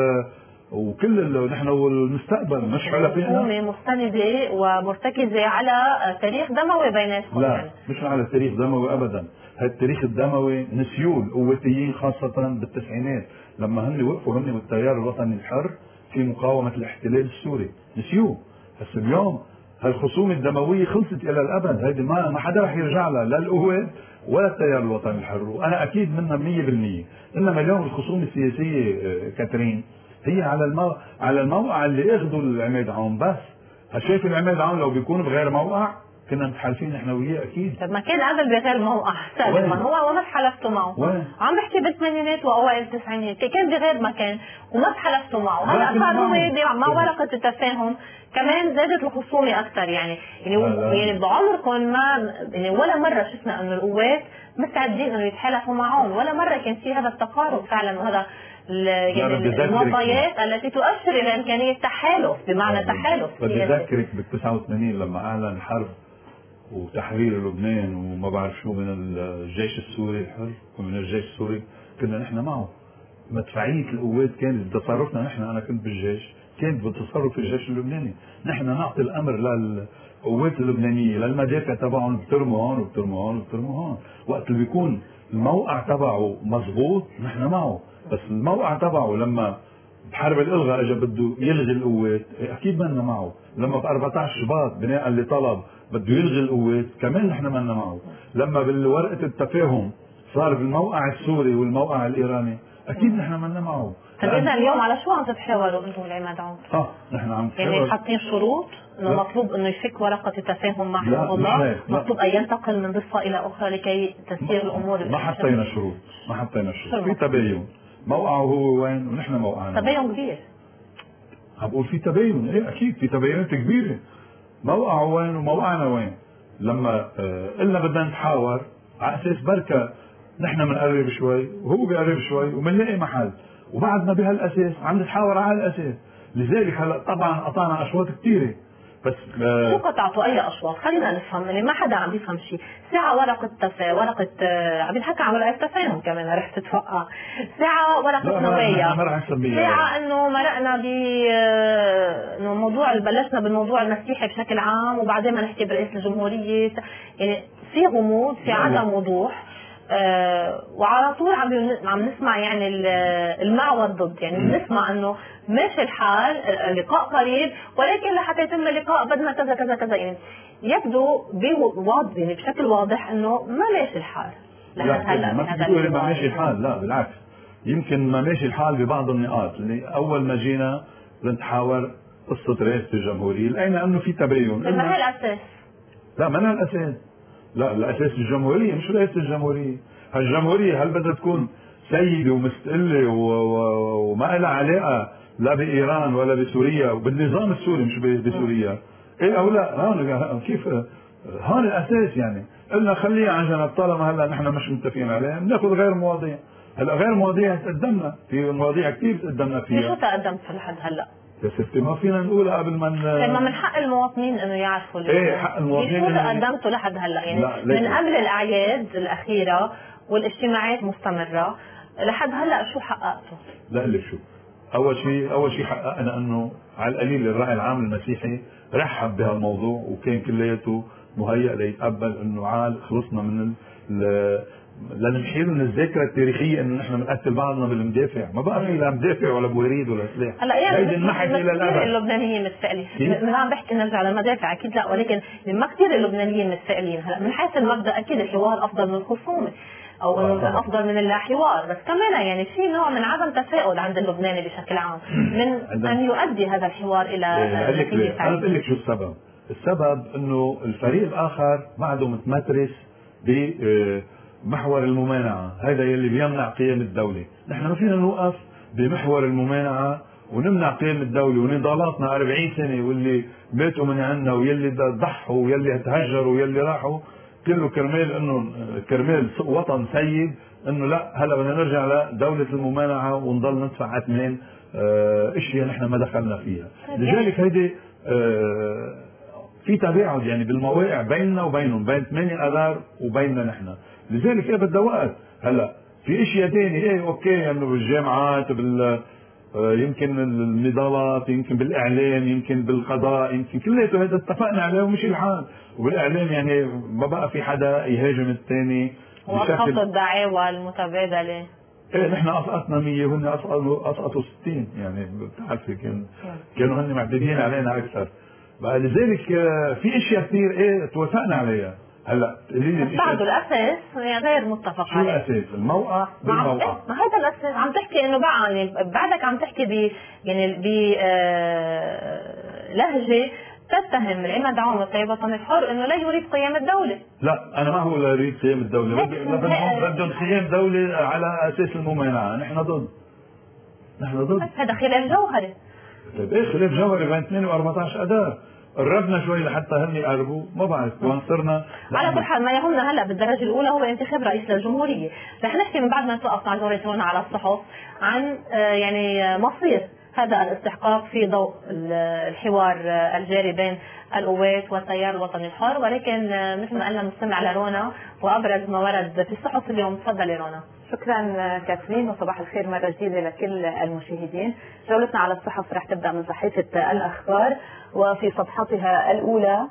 نحن والمستقبل مش حلفائنا. الخصومه مستنده ومرتكزه على تاريخ دموي بيناتكم. لا يعني. مش على تاريخ دموي ابدا، هالتاريخ الدموي نسيوه القواتيين خاصه بالتسعينات لما هن وقفوا هن والتيار الوطني الحر في مقاومه الاحتلال السوري، نسيوه. بس اليوم هالخصومه الدمويه خلصت الى الابد، هيدي ما حدا رح يرجع لها، لا القوات ولا التيار الوطني الحر، وانا اكيد منها 100%. انما اليوم الخصومه السياسيه كاترين هي على الموقع اللي اخذوا العماد عون بس. شايف العماد عون لو بيكون بغير موقع كنا متحالفين نحن وياه اكيد. طب ما كان قبل بغير موقع سابقا هو وما تحالفتوا معه. عم بحكي بالثمانينات واوائل التسعينات كان بغير مكان وما تحالفتوا معه. هلا صار هو مع ورقه التفاهم كمان زادت الخصومه اكثر. يعني بعمركم ما يعني ولا مره شفنا انه القوات مستعدين انه يتحالفوا معهم، ولا مره كان في هذا التقارب فعلا، وهذا يعني المعطيات التي تؤشر الى امكانيه تحالف بمعنى تحالف. بدي اذكرك بال 89 لما اعلن الحرب وتحرير لبنان وما بعرف شو من الجيش السوري الحر ومن الجيش السوري، كنا نحن معه. مدفعيه القوات كانت بتصرفنا نحن، انا كنت بالجيش، كانت بتصرف الجيش اللبناني، نحن نعطي الامر للقوات اللبنانيه للمدافع تبعهم، بترموا هون وبترموا هون وبترموا هون. وقت اللي بيكون الموقع تبعه مضبوط نحن معه. بس الموقع تبعه لما بحرب الالغاء اجى بده يلغي القوات اكيد بدنا معه. لما ب 14 شباط بناء اللي طلب بده يلغي القوات كمان نحن بدنا معه. لما بالورقه التفاهم صار بالموقع السوري والموقع الايراني اكيد نحن بدنا معه. طيب اذا اليوم على شو عم تتحاوروا انتم والعماد عون؟ نحن عم نتحاور يعني حاطين شروط انه مطلوب انه يفك ورقه التفاهم مع حزب الله، مطلوب ان ينتقل من ضفه الى اخرى لكي تسير الامور. ما حطينا شروط، في تباين. موقعه هو وين ونحن موقعنا. تباين كبير. عم بقول في تباين، ايه اكيد في تباينات كبيره. موقعه وين وموقعنا وين. لما قلنا بدنا نتحاور على اساس بركه نحن بنقرب شوي وهو بيقرب شوي وبنلاقي محل، وبعدنا بهالاساس عم نتحاور على الاساس. لذلك هلا طبعا قطعنا اشواط كثيره. بس شو قطعتوا اي اشواط؟ خلينا نفهم، اللي ما حدا عم بيفهم شيء. ساعه ورقه عم بنحكي عن ورقه تفاهم كمان رح تتوقع. ساعه ورقه نوايا. ساعه انه مرقنا انه موضوع بلشنا بالموضوع المسيحي بشكل عام وبعدين ما نحكي برئيس الجمهوريه. يعني في غموض، في عدم وضوح. وعلى طول عم نسمع يعني المع والضد. يعني بنسمع انه ماشي الحال، اللقاء قريب، ولكن لحتى يتم اللقاء بدنا كذا كذا كذا. يعني يبدو يعني بشكل واضح انه ما ماشي الحال لحد هلا. ما بتقولي ما ماشي الحال، لا بالعكس، يمكن ما ماشي الحال ببعض النقاط. اللي اول ما جينا بنتحاور قصه رئاسه الجمهوريه لقينا انه في تباين. ما هي الاساس؟ لا ما هي الاساس. لا الاساس الجمهوريه مش رئاسه الجمهوريه. هالجمهوريه هل بدها تكون سيده ومستقله وما لها علاقه لا بايران ولا بسوريا وبالنظام السوري مش بسوريا؟ ايه او لا؟ هون كيف هون الاساس. يعني قلنا خليها عن جنب طالما هلا نحن مش متفقين عليها، بناخذ غير مواضيع. هلا غير مواضيع تقدمنا في مواضيع كثير تقدمنا فيها. شو تقدمت لحد هلا؟ يا ستي ما فينا نقولها قبل ما لما من حق المواطنين انه يعرفوا ايه حق المواطنين. شو تقدمتوا لحد هلا؟ يعني من قبل الاعياد الاخيره والاجتماعات مستمره لحد هلا شو حققتوا؟ لا لك شو، اول شيء حققنا انه على القليل الراعي العام المسيحي رحب بهالموضوع وكان كلياته مهيأ ليتقبل انه عال خلصنا من لنمحي من الذاكره التاريخيه انه نحن بنقتل بعضنا بالمدافع. ما بقى في لا مدافع ولا بوريد ولا سلاح. هلا يعني انمحت الى الابد. اللبنانيين متفائلين، ما عم بحكي نرجع للمدافع اكيد لا، ولكن ما كثير اللبنانيين متفائلين. هلا من حيث المبدا اكيد الحوار افضل من الخصومه او انه افضل من اللا حوار، بس كمان يعني في نوع من عدم تفاؤل عند اللبناني بشكل عام من ان يؤدي هذا الحوار الى نتيجه سعيده. انا بقول لك شو السبب. السبب انه الفريق الاخر بعده متمترس بمحور الممانعه، هذا يلي بيمنع قيام الدوله. نحن ما فينا نوقف بمحور الممانعه ونمنع قيام الدولة ونضالاتنا 40 سنة، واللي بيتوا من عنا ويلي ضحوا ويلي تهجروا ويلي راحوا كله كرمال انه كرمال وطن سيد، انه لا هلا بدنا نرجع لدولة الممانعة ونضل ندفع اثمان اشياء نحن ما دخلنا فيها. لذلك هيدي في تباعد يعني بالمواقع بيننا وبينهم، بين 8 اذار وبيننا نحن. لذلك بدها وقت. هلا في اشياء ثانيه اوكي يعني بالجامعات يمكن النضالات، يمكن بالاعلام، يمكن بالقضاء، يمكن كلياته هذا اتفقنا عليه ومشي الحال. وبالاعلام يعني ما بقى في حدا يهاجم الثاني واسقط الدعاوى المتبادله. ايه نحن اسقطنا 100 وهن اسقطوا 60 يعني بتعرفي كانوا هن معتدين علينا اكثر. بقى لذلك في اشياء كثير ايه توافقنا عليها. هلا بعده الاساس غير متفق عليه. شو الاساس؟ الموقع بالموقع. ما هذا الاساس عم تحكي انه بقى يعني بعدك عم تحكي يعني لهجه تتهم العماد عون والطيب وطن الحر انه لا يريد قيام الدوله. لا انا ما هو لا يريد قيام الدوله، بدهم قيام دوله على اساس الممانعه. نحن ضد. هذا خلاف جوهري. طيب ايه خلاف جوهري بين 8 و14 اذار؟ قربنا شوي لحتى هن يقربوا، ما بعرف وين صرنا. على كل حال ما يهمنا هلا بالدرجه الاولى هو انتخاب رئيس للجمهوريه. رح نحكي من بعد ما نتوقف مع جورج هون على الصحف عن يعني مصير هذا الاستحقاق في ضوء الحوار الجاري بين القوات والتيار الوطني الحر، ولكن مثل ما قلنا نستمع لرونا وابرز ما ورد في الصحف اليوم. تفضلي رونا. شكرا كاثرين وصباح الخير مرة جديدة لكل المشاهدين. جولتنا على الصحف رح تبدأ من صحيفة الأخبار، وفي صفحتها الأولى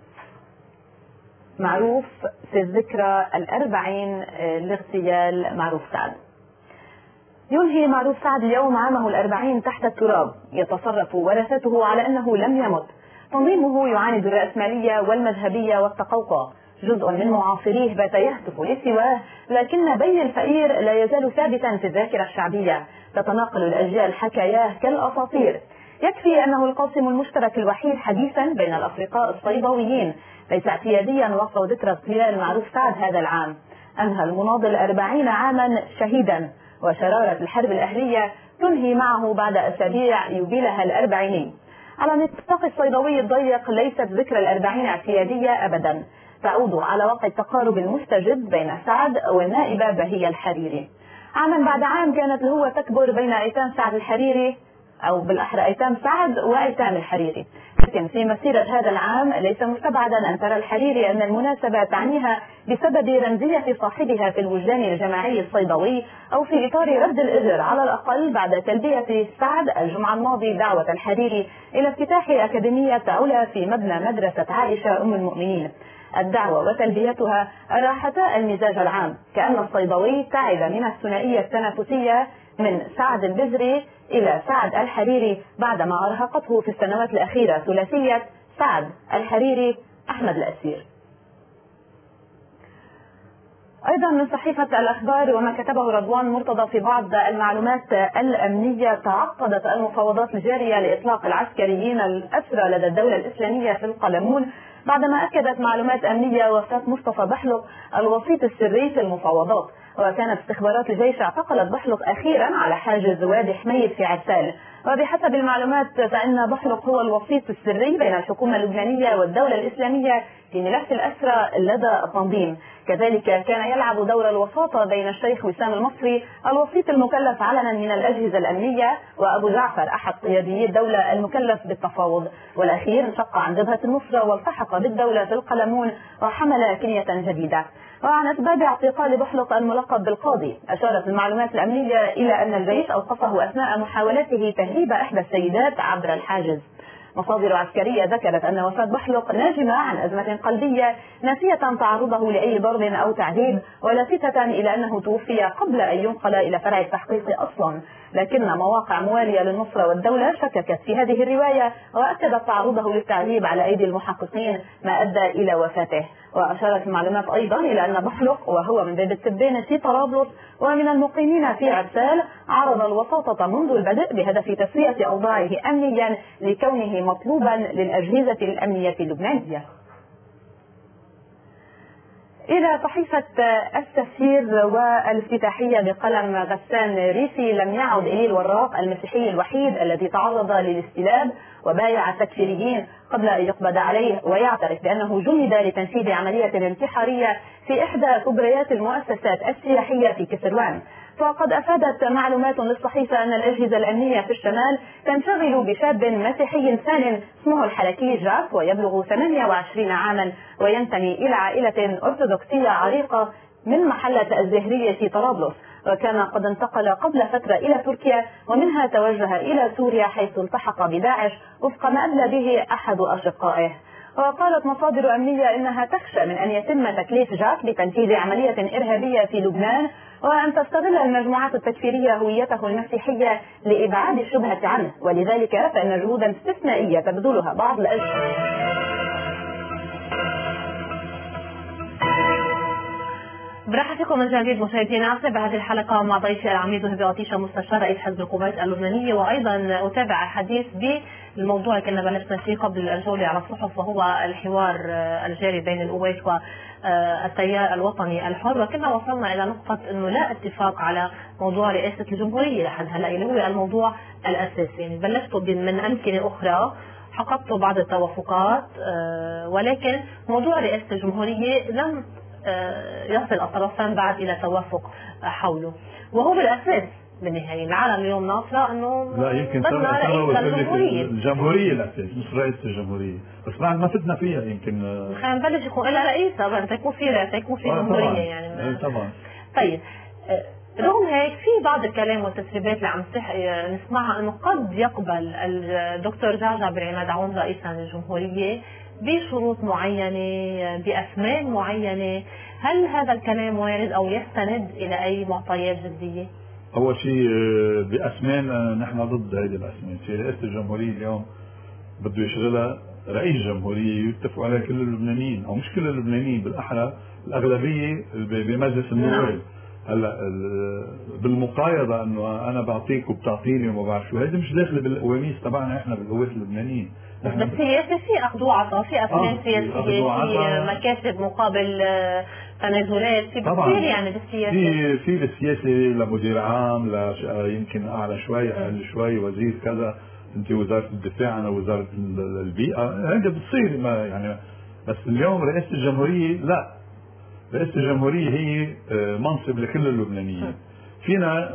معروف في الذكرى 40 لاغتيال معروف سعد. ينهي معروف سعد اليوم عامه 40 تحت التراب، يتصرف ورثته على أنه لم يمت. تنظيمه يعاند الرأسمالية والمذهبية والتقوقع. جزء من معاصريه بات يهتف لسواه، لكن بي الفقير لا يزال ثابتا في الذاكرة الشعبية. تتناقل الأجيال حكاياه كالأساطير. يكفي أنه القاسم المشترك الوحيد حديثا بين الأفرقاء الصيدويين. ليس اعتياديا وقف ذكرى اغتيال معروف سعد هذا العام. أنهى المناضل 40 عاما شهيدا، وشرارة الحرب الأهلية تنهي معه بعد أسابيع يبيلها الأربعيني. على نطاق الصيدوي الضيق ليست ذكرى 40 اعتيادية أبدا، تعود على وقع التقارب المستجد بين سعد والنائبة بهية الحريري. عاما بعد عام كانت الهوة تكبر بين أيتام سعد الحريري، أو بالأحرى أيتام سعد وأيتام الحريري. لكن في مسيرة هذا العام ليس مستبعدا أن ترى الحريري أن المناسبة تعنيها بسبب رمزية صاحبها في الوجدان الجماعي الصيدوي، أو في إطار رد الإجر على الأقل بعد تلبية سعد الجمعة الماضي دعوة الحريري إلى افتتاح أكاديمية علا في مبنى مدرسة عائشة أم المؤمنين. الدعوة وتلبيتها أراحتا المزاج العام، كأن الصيدوي تعب من الثنائية التنافسية من سعد البزري إلى سعد الحريري، بعدما أرهقته في السنوات الأخيرة ثلاثية سعد الحريري أحمد الأسير. أيضا من صحيفة الأخبار وما كتبه رضوان مرتضى في بعض المعلومات الأمنية، تعقدت المفاوضات الجارية لإطلاق العسكريين الأسرى لدى الدولة الإسلامية في القلمون، بعدما أكدت معلومات أمنية وفاة مصطفى بحلق الوسيط السري في المفاوضات. وكانت استخبارات الجيش اعتقلت بحلق أخيرا على حاجز وادي حميد في عسال. وبحسب المعلومات فإن بحلق هو الوسيط السري بين الحكومة اللبنانية والدولة الإسلامية في ملف الأسرى لدى التنظيم. كذلك كان يلعب دور الوساطة بين الشيخ وسام المصري الوسيط المكلف علنا من الأجهزة الأمنية، وأبو جعفر أحد قياديي الدولة المكلف بالتفاوض. والأخير انشق عن جبهة النصرة والتحق بالدولة في القلمون وحمل كنية جديدة. وعن أسباب اعتقال بحلق الملقب بالقاضي، أشارت المعلومات الأمنية إلى أن الجيش أوقفه أثناء محاولته تهريب إحدى السيدات عبر الحاجز. مصادر عسكرية ذكرت أن وفاة بحلق ناجمة عن أزمة قلبية، نافية تعرضه لأي ضرب أو تعذيب، ولافتة إلى أنه توفي قبل أن ينقل إلى فرع التحقيق أصلا. لكن مواقع موالية للنصرة والدولة شككت في هذه الرواية، وأكدت تعرضه للتعذيب على أيدي المحققين ما أدى إلى وفاته. وأشارت المعلومات أيضا إلى أن بحلق وهو من باب التبانة في طرابلس ومن المقيمين في عرسال عرض الوساطة منذ البدء بهدف تسوية أوضاعه أمنيا لكونه مطلوبا للأجهزة الأمنية اللبنانية. إلى صحيفة التفسير والافتتاحية بقلم غسان ريسي. لم يعد إليل وراق المسيحي الوحيد الذي تعرض للاستلاب وبايع التكفيريين قبل أن يقبض عليه ويعترف بأنه جند لتنفيذ عملية انتحارية في إحدى كبريات المؤسسات السياحية في كسروان. فقد أفادت معلومات للصحيفة أن الأجهزة الأمنية في الشمال تنشغل بشاب مسيحي ثان اسمه الحلكي جاك ويبلغ 28 عاما وينتمي إلى عائلة أرثوذكسية عريقة من محلة الزهرية في طرابلس، وكان قد انتقل قبل فترة إلى تركيا ومنها توجه إلى سوريا حيث التحق بداعش وفق ما أدلى به أحد أشقائه. وقالت مصادر أمنية إنها تخشى من أن يتم تكليف جاك بتنفيذ عملية إرهابية في لبنان وأن تستغل المجموعات التكفيرية هويته المسيحية لإبعاد الشبهة عنه، ولذلك فإن جهودا استثنائية تبذلها بعض الأجهزة. برحب فيكم من جديد مشاهدينا بهذه الحلقة مع ضيفي العميد وهبي عطيشة مستشار رئيس حزب القوات اللبنانية، وأيضا أتابع الحديث بالموضوع اللي كنا بلشنا فيه قبل الجولة على الصحف وهو الحوار الجاري بين القوات والتيار الوطني الحر، وكنا وصلنا إلى نقطة أنه لا اتفاق على موضوع رئاسة الجمهورية لحد هلا اللي هو الموضوع الأساسي. يعني بلشتوا من أمكنة أخرى حققتوا بعض التوافقات، ولكن موضوع رئاسة الجمهورية لم يصل الطرفان بعد الى توافق حوله، وهو بالاساس بالنهايه العالم اليوم ناصره انه لا يمكن الجمهوريه الاساس مش رئيس الجمهوريه، بس بعد ما فتنا فيها يمكن خلينا نبلش يكون لها رئيس قبل تكون في رئاسه يكون في جمهوريه يعني طبعا. طيب رغم هيك في بعض الكلام والتسريبات اللي عم نسمعها انه قد يقبل الدكتور جعجع بالعماد عون رئيسا للجمهوريه بشروط معينة بأثمان معينة. هل هذا الكلام وارد أو يستند إلى أي معطيات جدية؟ أول شيء بأثمان نحن ضد هذه الأثمان. في رئاسة الجمهورية اليوم بده يشغلها رئيس جمهورية يتفقوا عليها كل اللبنانيين، أو مش كل اللبنانيين، بالأحرى الأغلبية بمجلس النواب. هلا بالمقايضة انه انا بعطيك وبتعطيني وما بعرف شو، هذه مش داخله بالقواميس تبعنا احنا بالقوات اللبنانيين. بالسياسة في اخذ وعطاء، في افلام سياسية، في مكاسب مقابل تنازلات، في كثير يعني بالسياسة. في بالسياسة لمدير عام، يمكن اعلى شوي اقل شوي، وزير كذا، انت وزارة الدفاع انا وزارة البيئة، هذا بتصير ما يعني. بس اليوم رئاسة الجمهورية لا، رئاسة الجمهورية هي منصب لكل اللبنانيين. فينا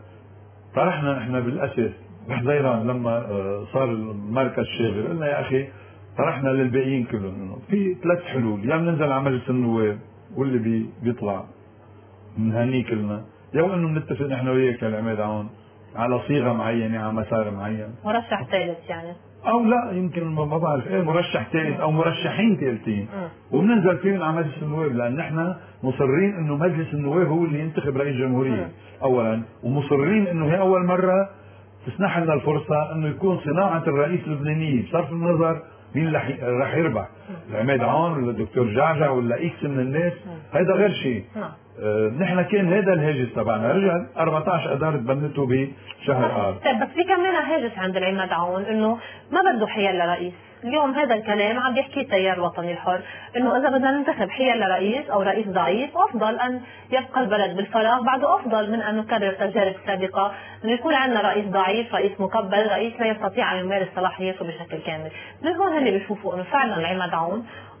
طرحنا احنا بالاساس بحزيران لما صار المركز شاغل، قلنا يا اخي طرحنا للباقيين كلهم انه في 3 حلول، يا بننزل على مجلس النواب واللي بيطلع بنهنيه كلنا، يا انه بنتفق نحن وياك يا العماد عون على صيغه معينه على مسار معين، مرشح ثالث يعني، او لا يمكن ما بعرف ايه مرشح ثالث او مرشحين ثالثين، وبننزل فيهم على مجلس النواب، لان نحن مصرين انه مجلس النواب هو اللي ينتخب رئيس جمهوريه اولا، ومصرين انه هي اول مره تسنح لنا الفرصه انه يكون صناعه الرئيس اللبنانيه بصرف النظر مين رح يربح، العماد عون ولا الدكتور جعجع ولا اكس من الناس، هذا غير شيء. نحن كان هذا الهاجس تبعنا، رجع 14 اذار تبنته بشهر اب. طيب بس في كمان هاجس عند العماد عون انه ما بده حيال لرئيس. اليوم هذا الكلام عم بيحكي التيار الوطني الحر، انه اذا بدنا ننتخب حيال لرئيس او رئيس ضعيف افضل ان يبقى البلد بالفراغ، بعده افضل من ان نكرر تجارب سابقه انه يكون عندنا رئيس ضعيف، رئيس مكبل، رئيس لا يستطيع ان يمارس صلاحياته بشكل كامل. من هون اللي بيشوفوا انه فعلا العماد عون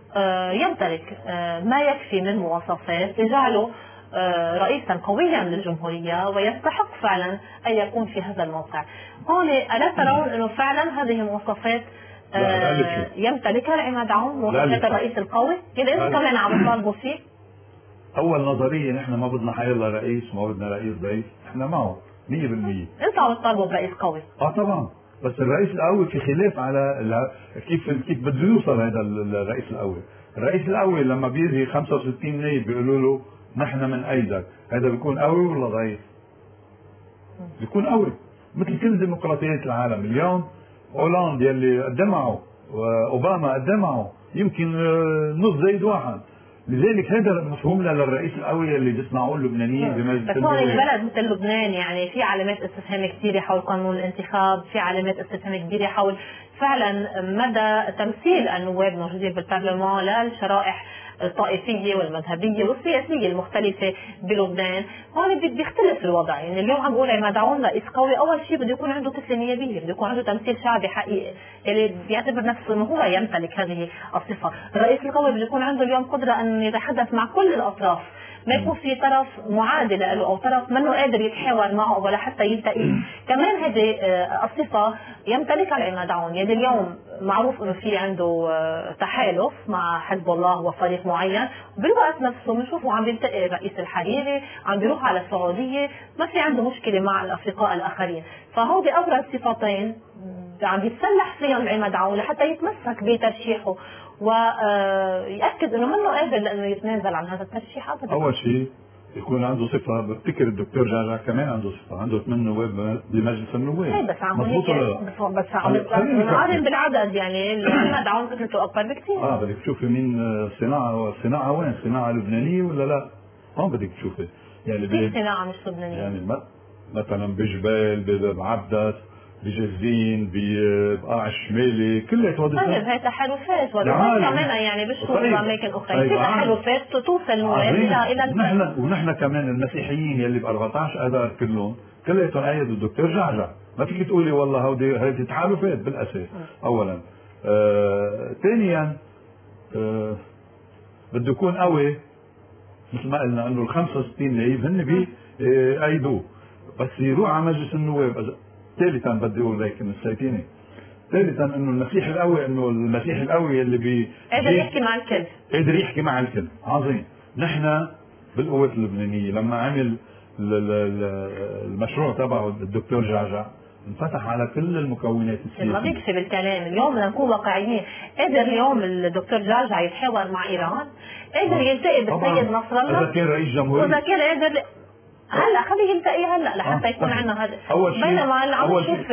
يمتلك ما يكفي من مواصفات لجعله رئيسا قويا للجمهورية ويستحق فعلا أن يكون في هذا الموقع. هون ألا ترون أنه فعلا هذه مواصفات يمتلكها العماد عون، مواصفات الرئيس القوي؟ إذا أنتم كمان عم تطالبوا فيه؟ أول نظرية نحن ما بدنا حيلا رئيس، ما بدنا رئيس ضعيف، احنا معه 100%. أنتم عم تطالبوا برئيس قوي؟ طبعا، بس الرئيس القوي في خلاف على كيف بده يوصل هذا الرئيس القوي. الرئيس القوي لما بيجي 65 نائب بيقولوا له نحن من ايدك، هذا بيكون قوي ولا ضعيف؟ بيكون قوي، مثل كل ديمقراطيات العالم. اليوم هولاند يلي قد معه واوباما قد معه يمكن نص زايد واحد، لذلك هذا مفهومنا للرئيس القوي اللي بيصنعوه اللبنانيين بمجلس بس هون البلد مثل لبنان يعني في علامات استفهام كثيره حول قانون الانتخاب، في علامات استفهام كبيره حول فعلا مدى تمثيل النواب الموجودين بالبرلمان للشرائح الطائفية والمذهبية والسياسية المختلفة بلبنان. هون بيختلف الوضع. يعني اليوم عم بقول عماد عون رئيس قوي، أول شيء بده يكون عنده كتلة نيابية، بده يكون عنده تمثيل شعبي حقيقي اللي بيعتبر نفسه إنه هو يمتلك هذه الصفة. الرئيس القوي بده يكون عنده اليوم قدرة أن يتحدث مع كل الأطراف، ما يكون في طرف معادل له او طرف منه قادر يتحاور معه ولا حتى يلتقي. كمان هذه الصفه يمتلكها عماد عون. يعني اليوم معروف انه في عنده تحالف مع حزب الله وفريق معين، بالوقت نفسه بنشوفه عم بيلتقي الرئيس الحريري، عم بيروح على السعوديه، ما في عنده مشكله مع الافرقاء الاخرين. فهو ابرز صفتين عم يتسلح فيهم عماد عون لحتى يتمسك بترشيحه ويأكد انه منه قابل لانه يتنازل عن هذا الترشيح ابدا. اول شيء يكون عنده صفه، بفتكر الدكتور جعجع كمان عنده صفه، عنده 8 نواب بمجلس النواب. بس عم بس عم نقارن بالعدد. يعني عماد عون كتلته اكبر بكثير. بدك تشوفي مين الصناعه وين؟ صناعه لبنانيه ولا لا؟ هون بدك تشوفي. يعني في صناعه مش لبنانيه. يعني مثلا بجبال، بعبدة، بجزين، بقاع الشمالي، كلها طيب هي تحالفات ولا كمان يعني بشوف اماكن اخرى في تحالفات توصل نواب الى ونحن كمان المسيحيين يلي ب 14 اذار كلهم ايدوا الدكتور جعجع. ما فيك تقولي والله هذه تحالفات بالاساس. اولا ثانيا بده يكون قوي مثل ما قلنا انه ال 65 نائب هن بيأيدوه، بس يروح على مجلس النواب. ثالثا بدي اقول هيك نسيتيني، ثالثا انه المسيح القوي اللي قادر يحكي مع الكل، قادر يحكي مع الكل. عظيم. نحن بالقوات اللبنانيه لما عمل المشروع تبعه الدكتور جعجع انفتح على كل المكونات السياسيه. ما بيكفي بالكلام. اليوم بدنا نكون واقعيين. قادر اليوم الدكتور جعجع يتحاور مع ايران، قادر يلتقي بالسيد نصر الله اذا كان رئيس جمهورية، واذا كان قادر هلا خليه يلتقي هلا لحتى يكون عندنا هذا. بينما اللي عم نشوف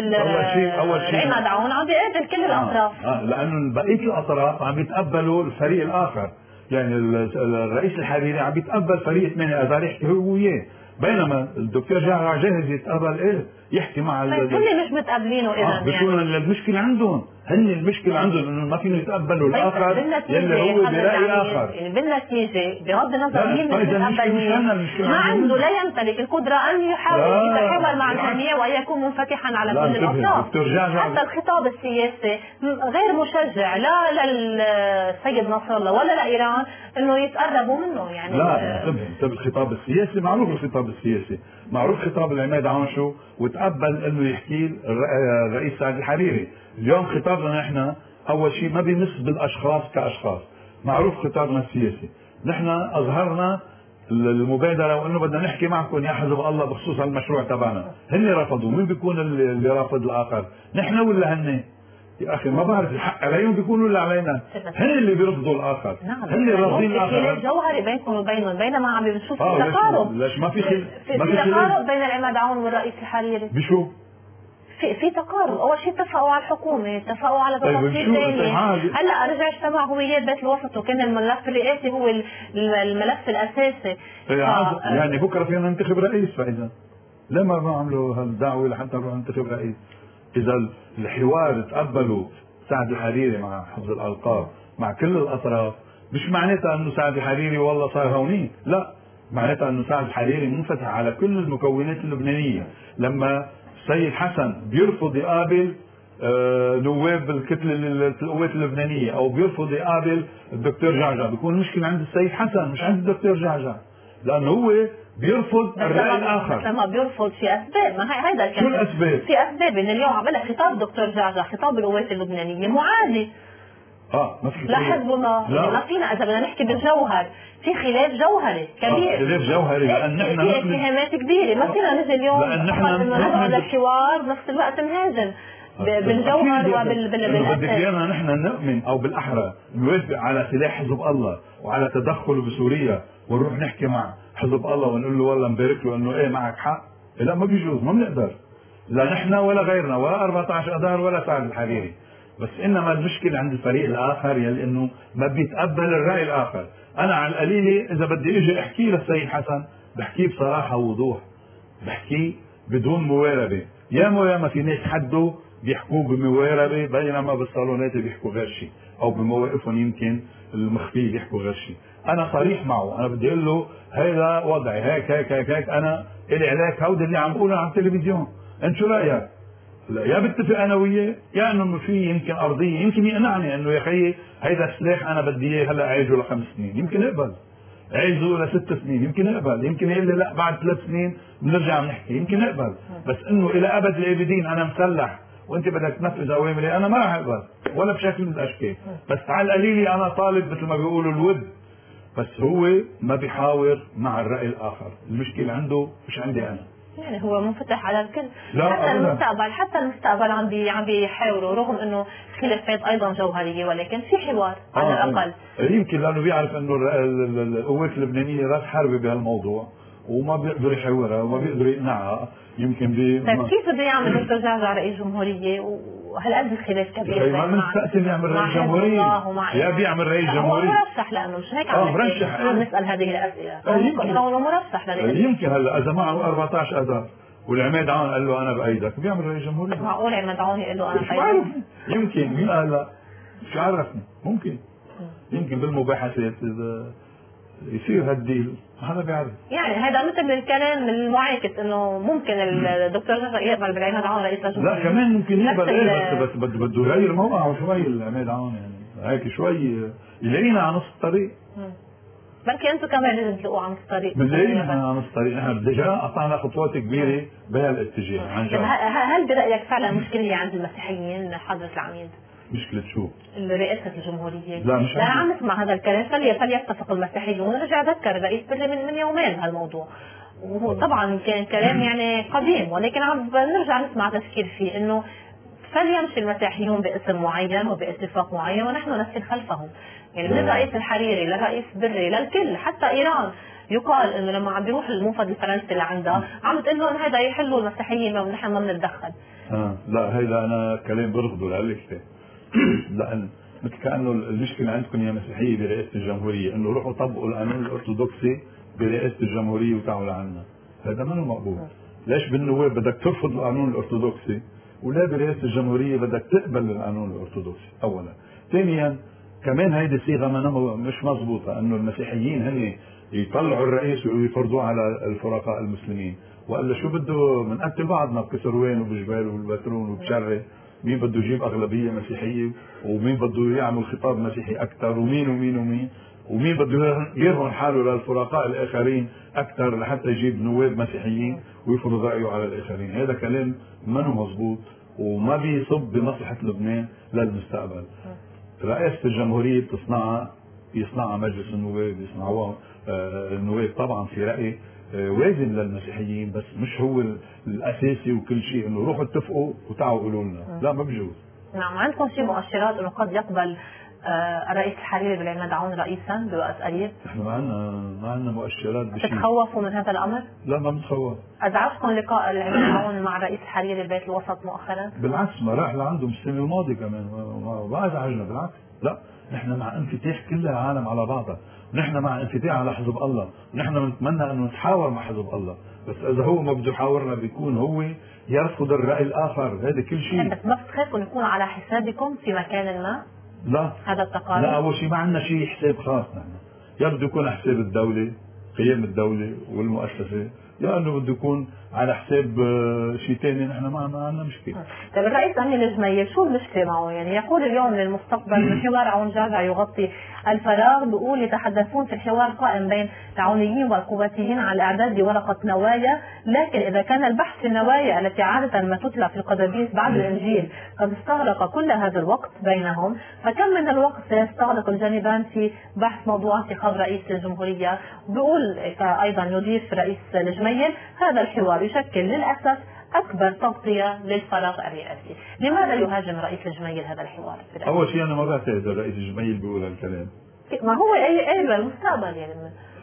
عماد عون عم بيقابل كل الاطراف. لانه بقيه الاطراف عم يتقبلوا الفريق الاخر. يعني الرئيس الحريري عم يتقبل فريق 8 اذار يحكي هو وياه، بينما الدكتور جعجع جاهز يتقبل يحكي مع هن مش متقبلينه اذا بيكون المشكله عندهم. انه ما فيهم يتقبلوا الاخر يلي هو براي اخر. بالنتيجه بغض النظر مين متقبل ما عنده، لا يمتلك القدره ان يحاول يتحاور مع الجميع وان يكون منفتحا على كل الاطراف. حتى الخطاب السياسي غير مشجع لا للسيد نصر الله ولا لايران انه يتقربوا منه. يعني لا انتبه الخطاب السياسي معروف. الخطاب السياسي معروف. خطاب العماد عون شو؟ وتقبل انه يحكي الرئيس سعد الحريري. اليوم خطابنا نحن اول شيء ما بيمس بالاشخاص كاشخاص، معروف خطابنا السياسي. نحن اظهرنا المبادره وانه بدنا نحكي معكم يا حزب الله بخصوص المشروع تبعنا. هن رفضوا. مين بيكون اللي رافض الاخر؟ نحن ولا هن؟ يا اخي ما بعرف الحق عليهم بيكونوا ولا علينا؟ هن اللي بيرفضوا الاخر. هن رافضين الاخر. خلاف جوهري بينكم وبينهم، بينما عم بنشوف تقارب. ليش ما في تقارب بين العماد عون والرئيس الحريري؟ بشو؟ في تقارب. اول شيء اتفقوا على الحكومه، اتفقوا على تفاصيل ثانيه. هلا رجع اجتمع هويات بيت الوسط وكان الملف الرئاسي هو الملف الاساسي. يعني بكره فينا ننتخب رئيس. فاذا لما ما عملوا هالدعوه لحتى نروح ننتخب رئيس؟ اذا الحوار تقبلوا سعد الحريري مع حفظ الالقاب مع كل الاطراف، مش معناتها انه سعد الحريري والله صار هونين، لا، معناتها انه سعد الحريري منفتح على كل المكونات اللبنانيه. لما السيد حسن بيرفض يقابل نواب القوات اللبنانيه او بيرفض يقابل الدكتور جعجع، بيكون المشكله عند السيد حسن مش عند الدكتور جعجع، لانه هو بيرفض الراي الاخر. لما بيرفض في اسباب. ما هيدا شو الاسباب؟ في اسباب. ان اليوم عم بقى خطاب دكتور جعجع، خطاب القوات اللبنانيه معادي ما في لا حزب الله. ما فينا اذا بدنا نحكي بالجوهر في خلاف جوهري كبير. خلاف جوهري لان نحن في اتهامات كبيره. ما فينا نجي اليوم لان نحن نقعد للحوار بنفس الوقت نهاجم بالجوهر وبالاساس. بدك ايانا نحن نؤمن او بالاحرى نوافق على سلاح حزب الله وعلى تدخله بسوريا ونروح نحكي مع حزب الله ونقول له والله نبارك له انه معك حق. لا ما بيجوز، ما بنقدر، لا نحن ولا غيرنا ولا 14 اذار ولا سعد الحريري. بس انما المشكله عند الفريق الاخر يلي انه ما بيتقبل الراي الاخر. انا على القليله اذا بدي اجي احكي للسيد حسن بحكيه بصراحه ووضوح، بحكيه بدون مواربه. ياما في ناس حدوا بيحكوا بمواربه بينما بالصالونات بيحكوا غير شيء، او بمواقفهم يمكن المخفيه بيحكوا غير شيء. انا صريح معه، انا بدي اقول له هذا وضعي هيك هيك هيك هيك، انا الي عليك هودي اللي عم بقوله على التلفزيون، انت شو رايك؟ لا يا بتفق انا وياه يا انه في يمكن ارضيه، يمكن يقنعني انه يا خيي هيدا السلاح انا بدي اياه هلا اعيده ل5 سنين، يمكن اقبل. عايزه ل6 سنين، يمكن اقبل، يمكن يقول لي لا بعد 3 سنين بنرجع بنحكي، يمكن اقبل. بس انه الى ابد الابدين انا مسلح وانت بدك تنفذ اوامري، انا ما راح اقبل ولا بشكل من الاشكال. بس على القليل انا طالب مثل ما بيقولوا الود، بس هو ما بيحاور مع الراي الاخر، المشكله عنده مش عندي انا. يعني هو منفتح على الكل، حتى أبدا. المستقبل عم بيحاوروا رغم انه خلافات ايضا جوهريه، ولكن في حوار على الاقل. يمكن لانه بيعرف انه القوات اللبنانيه راس حربه بهالموضوع وما بيقدر يحاورها وما بيقدر يقنعها. يمكن طيب كيف بده يعمل دكتور جعجع رئيس جمهوريه وهالقد الخلاف كبير؟ ما مستقتل يعمل رئيس جمهوريه، يا بيعمل رئيس جمهوريه. هو مرشح، لانه مش هيك عم نسال هذه الاسئله. يمكن هو مرشح يمكن هلا اذا معه 14 اذار والعماد عون قال له انا بايدك بيعمل رئيس جمهوريه. معقول عماد عون يقول له انا بايدك؟ يمكن، مين قال لا؟ شو عرفني؟ يمكن بالمباحثات اذا يصير هالديل هذا بيعرف. يعني هذا مثل الكلام المعاكس انه ممكن الدكتور جعجع يقبل بعماد عون رئيس الجمهوريه. لا كمان ممكن يقبل، بس بده يغير موقعه شوي العماد عون، يعني هيك شوي يلاقينا على نص الطريق. بركي انتم كمان لازم تلاقوا على نص الطريق. بنلاقينا على نص الطريق، نحن ديجا قطعنا خطوات كبيره بهالاتجاه عن جد. هل برايك فعلا المشكله هي عند المسيحيين حضرة العميد؟ مشكلة شو؟ رئاسة الجمهورية. لا مش عم نسمع هذا الكلام، فليتفق المسيحيون. رجع ذكر الرئيس بري من يومين هالموضوع، وهو طبعا كان كلام يعني قديم، ولكن عم نرجع نسمع تفكير فيه انه فليمشي المسيحيون باسم معين وباتفاق معين ونحن نسير خلفهم. يعني من الرئيس الحريري للرئيس بري للكل، حتى ايران يقال انه لما عم بيروح الموفد الفرنسي اللي عندها عم تقول لهم هذا يحلوا المسيحيين ونحن ما بنتدخل. لا هيدا انا كلام برفضه لهالك. لان مثل كانه المشكله عندكم يا مسيحيه برئاسه الجمهوريه انه روحوا طبقوا القانون الارثوذكسي برئاسه الجمهوريه وتعالوا لعنا، هذا ما هو مقبول. ليش بالنواب بدك ترفض القانون الارثوذكسي ولا برئاسه الجمهوريه بدك تقبل القانون الارثوذكسي؟ اولا. ثانيا كمان هيدي صيغه مش مضبوطه، انه المسيحيين هن يطلعوا الرئيس ويفرضوه على الفرقاء المسلمين، والا شو بده بنقتل بعضنا بكسروان وبجبال وبالبترون وبشره. مين بده يجيب اغلبيه مسيحيه ومين بده يعمل خطاب مسيحي اكثر ومين بده يرهن حاله للفرقاء الاخرين اكثر لحتى يجيب نواب مسيحيين ويفرض رايه على الاخرين. هذا كلام ما هو مضبوط وما بيصب بمصلحه لبنان للمستقبل. رئاسه الجمهوريه بيصنعها مجلس النواب، بيصنعوها النواب طبعا في رايي وازن للمسيحيين، بس مش هو الاساسي وكل شيء انه روحوا اتفقوا وتعالوا قولوا لنا، لا ما بجوز. نعم، عندكم شيء مؤشرات انه قد يقبل الرئيس الحريري بالعماد عون رئيسا بوقت قريب؟ نحن ما عندنا مؤشرات بشيء. تتخوفوا من هذا الامر؟ لا ما بنتخوف. ازعجكم لقاء العماد عون مع الرئيس الحريري ببيت الوسط مؤخرا؟ بالعكس، ما راح لعندهم السنه الماضيه كمان، ما ازعجنا بالعكس. لا نحن مع انفتاح كل العالم على بعضها، نحن مع انفتاح على حزب الله، ونحن بنتمنى انه نتحاور مع حزب الله، بس اذا هو ما بده يحاورنا بيكون هو يرفض الراي الاخر، هذا كل شيء. بس ما بتخافوا نكون على حسابكم في مكان ما؟ لا هذا التقارب؟ لا، اول شيء ما عندنا شيء حساب خاص نحن، يا بده يكون على حساب الدوله، قيام الدوله والمؤسسه، يا انه بده يكون على حساب شيء ثاني، نحن ما عندنا مشكله. طيب الرئيس امين الجميل شو المشكله معه؟ يعني يقول اليوم للمستقبل من حوار عون جعجع يغطي الفراغ، بيقول يتحدثون في الحوار قائم بين العونيين والقواتيين على اعداد ورقه نوايا، لكن اذا كان البحث في النوايا التي عاده ما تتلى في القداديس بعد الانجيل قد استغرق كل هذا الوقت بينهم، فكم من الوقت سيستغرق الجانبان في بحث موضوع انتخاب رئيس الجمهوريه؟ بيقول ايضا يضيف رئيس الجميل هذا الحوار يشكل للاسف اكبر تغطيه للفراغ الرئاسي. لماذا يهاجم رئيس الجميل هذا الحوار؟ اول شيء انا ما بعتقد الرئيس الجميل بيقول هالكلام. ما هو اي للمستقبل، يعني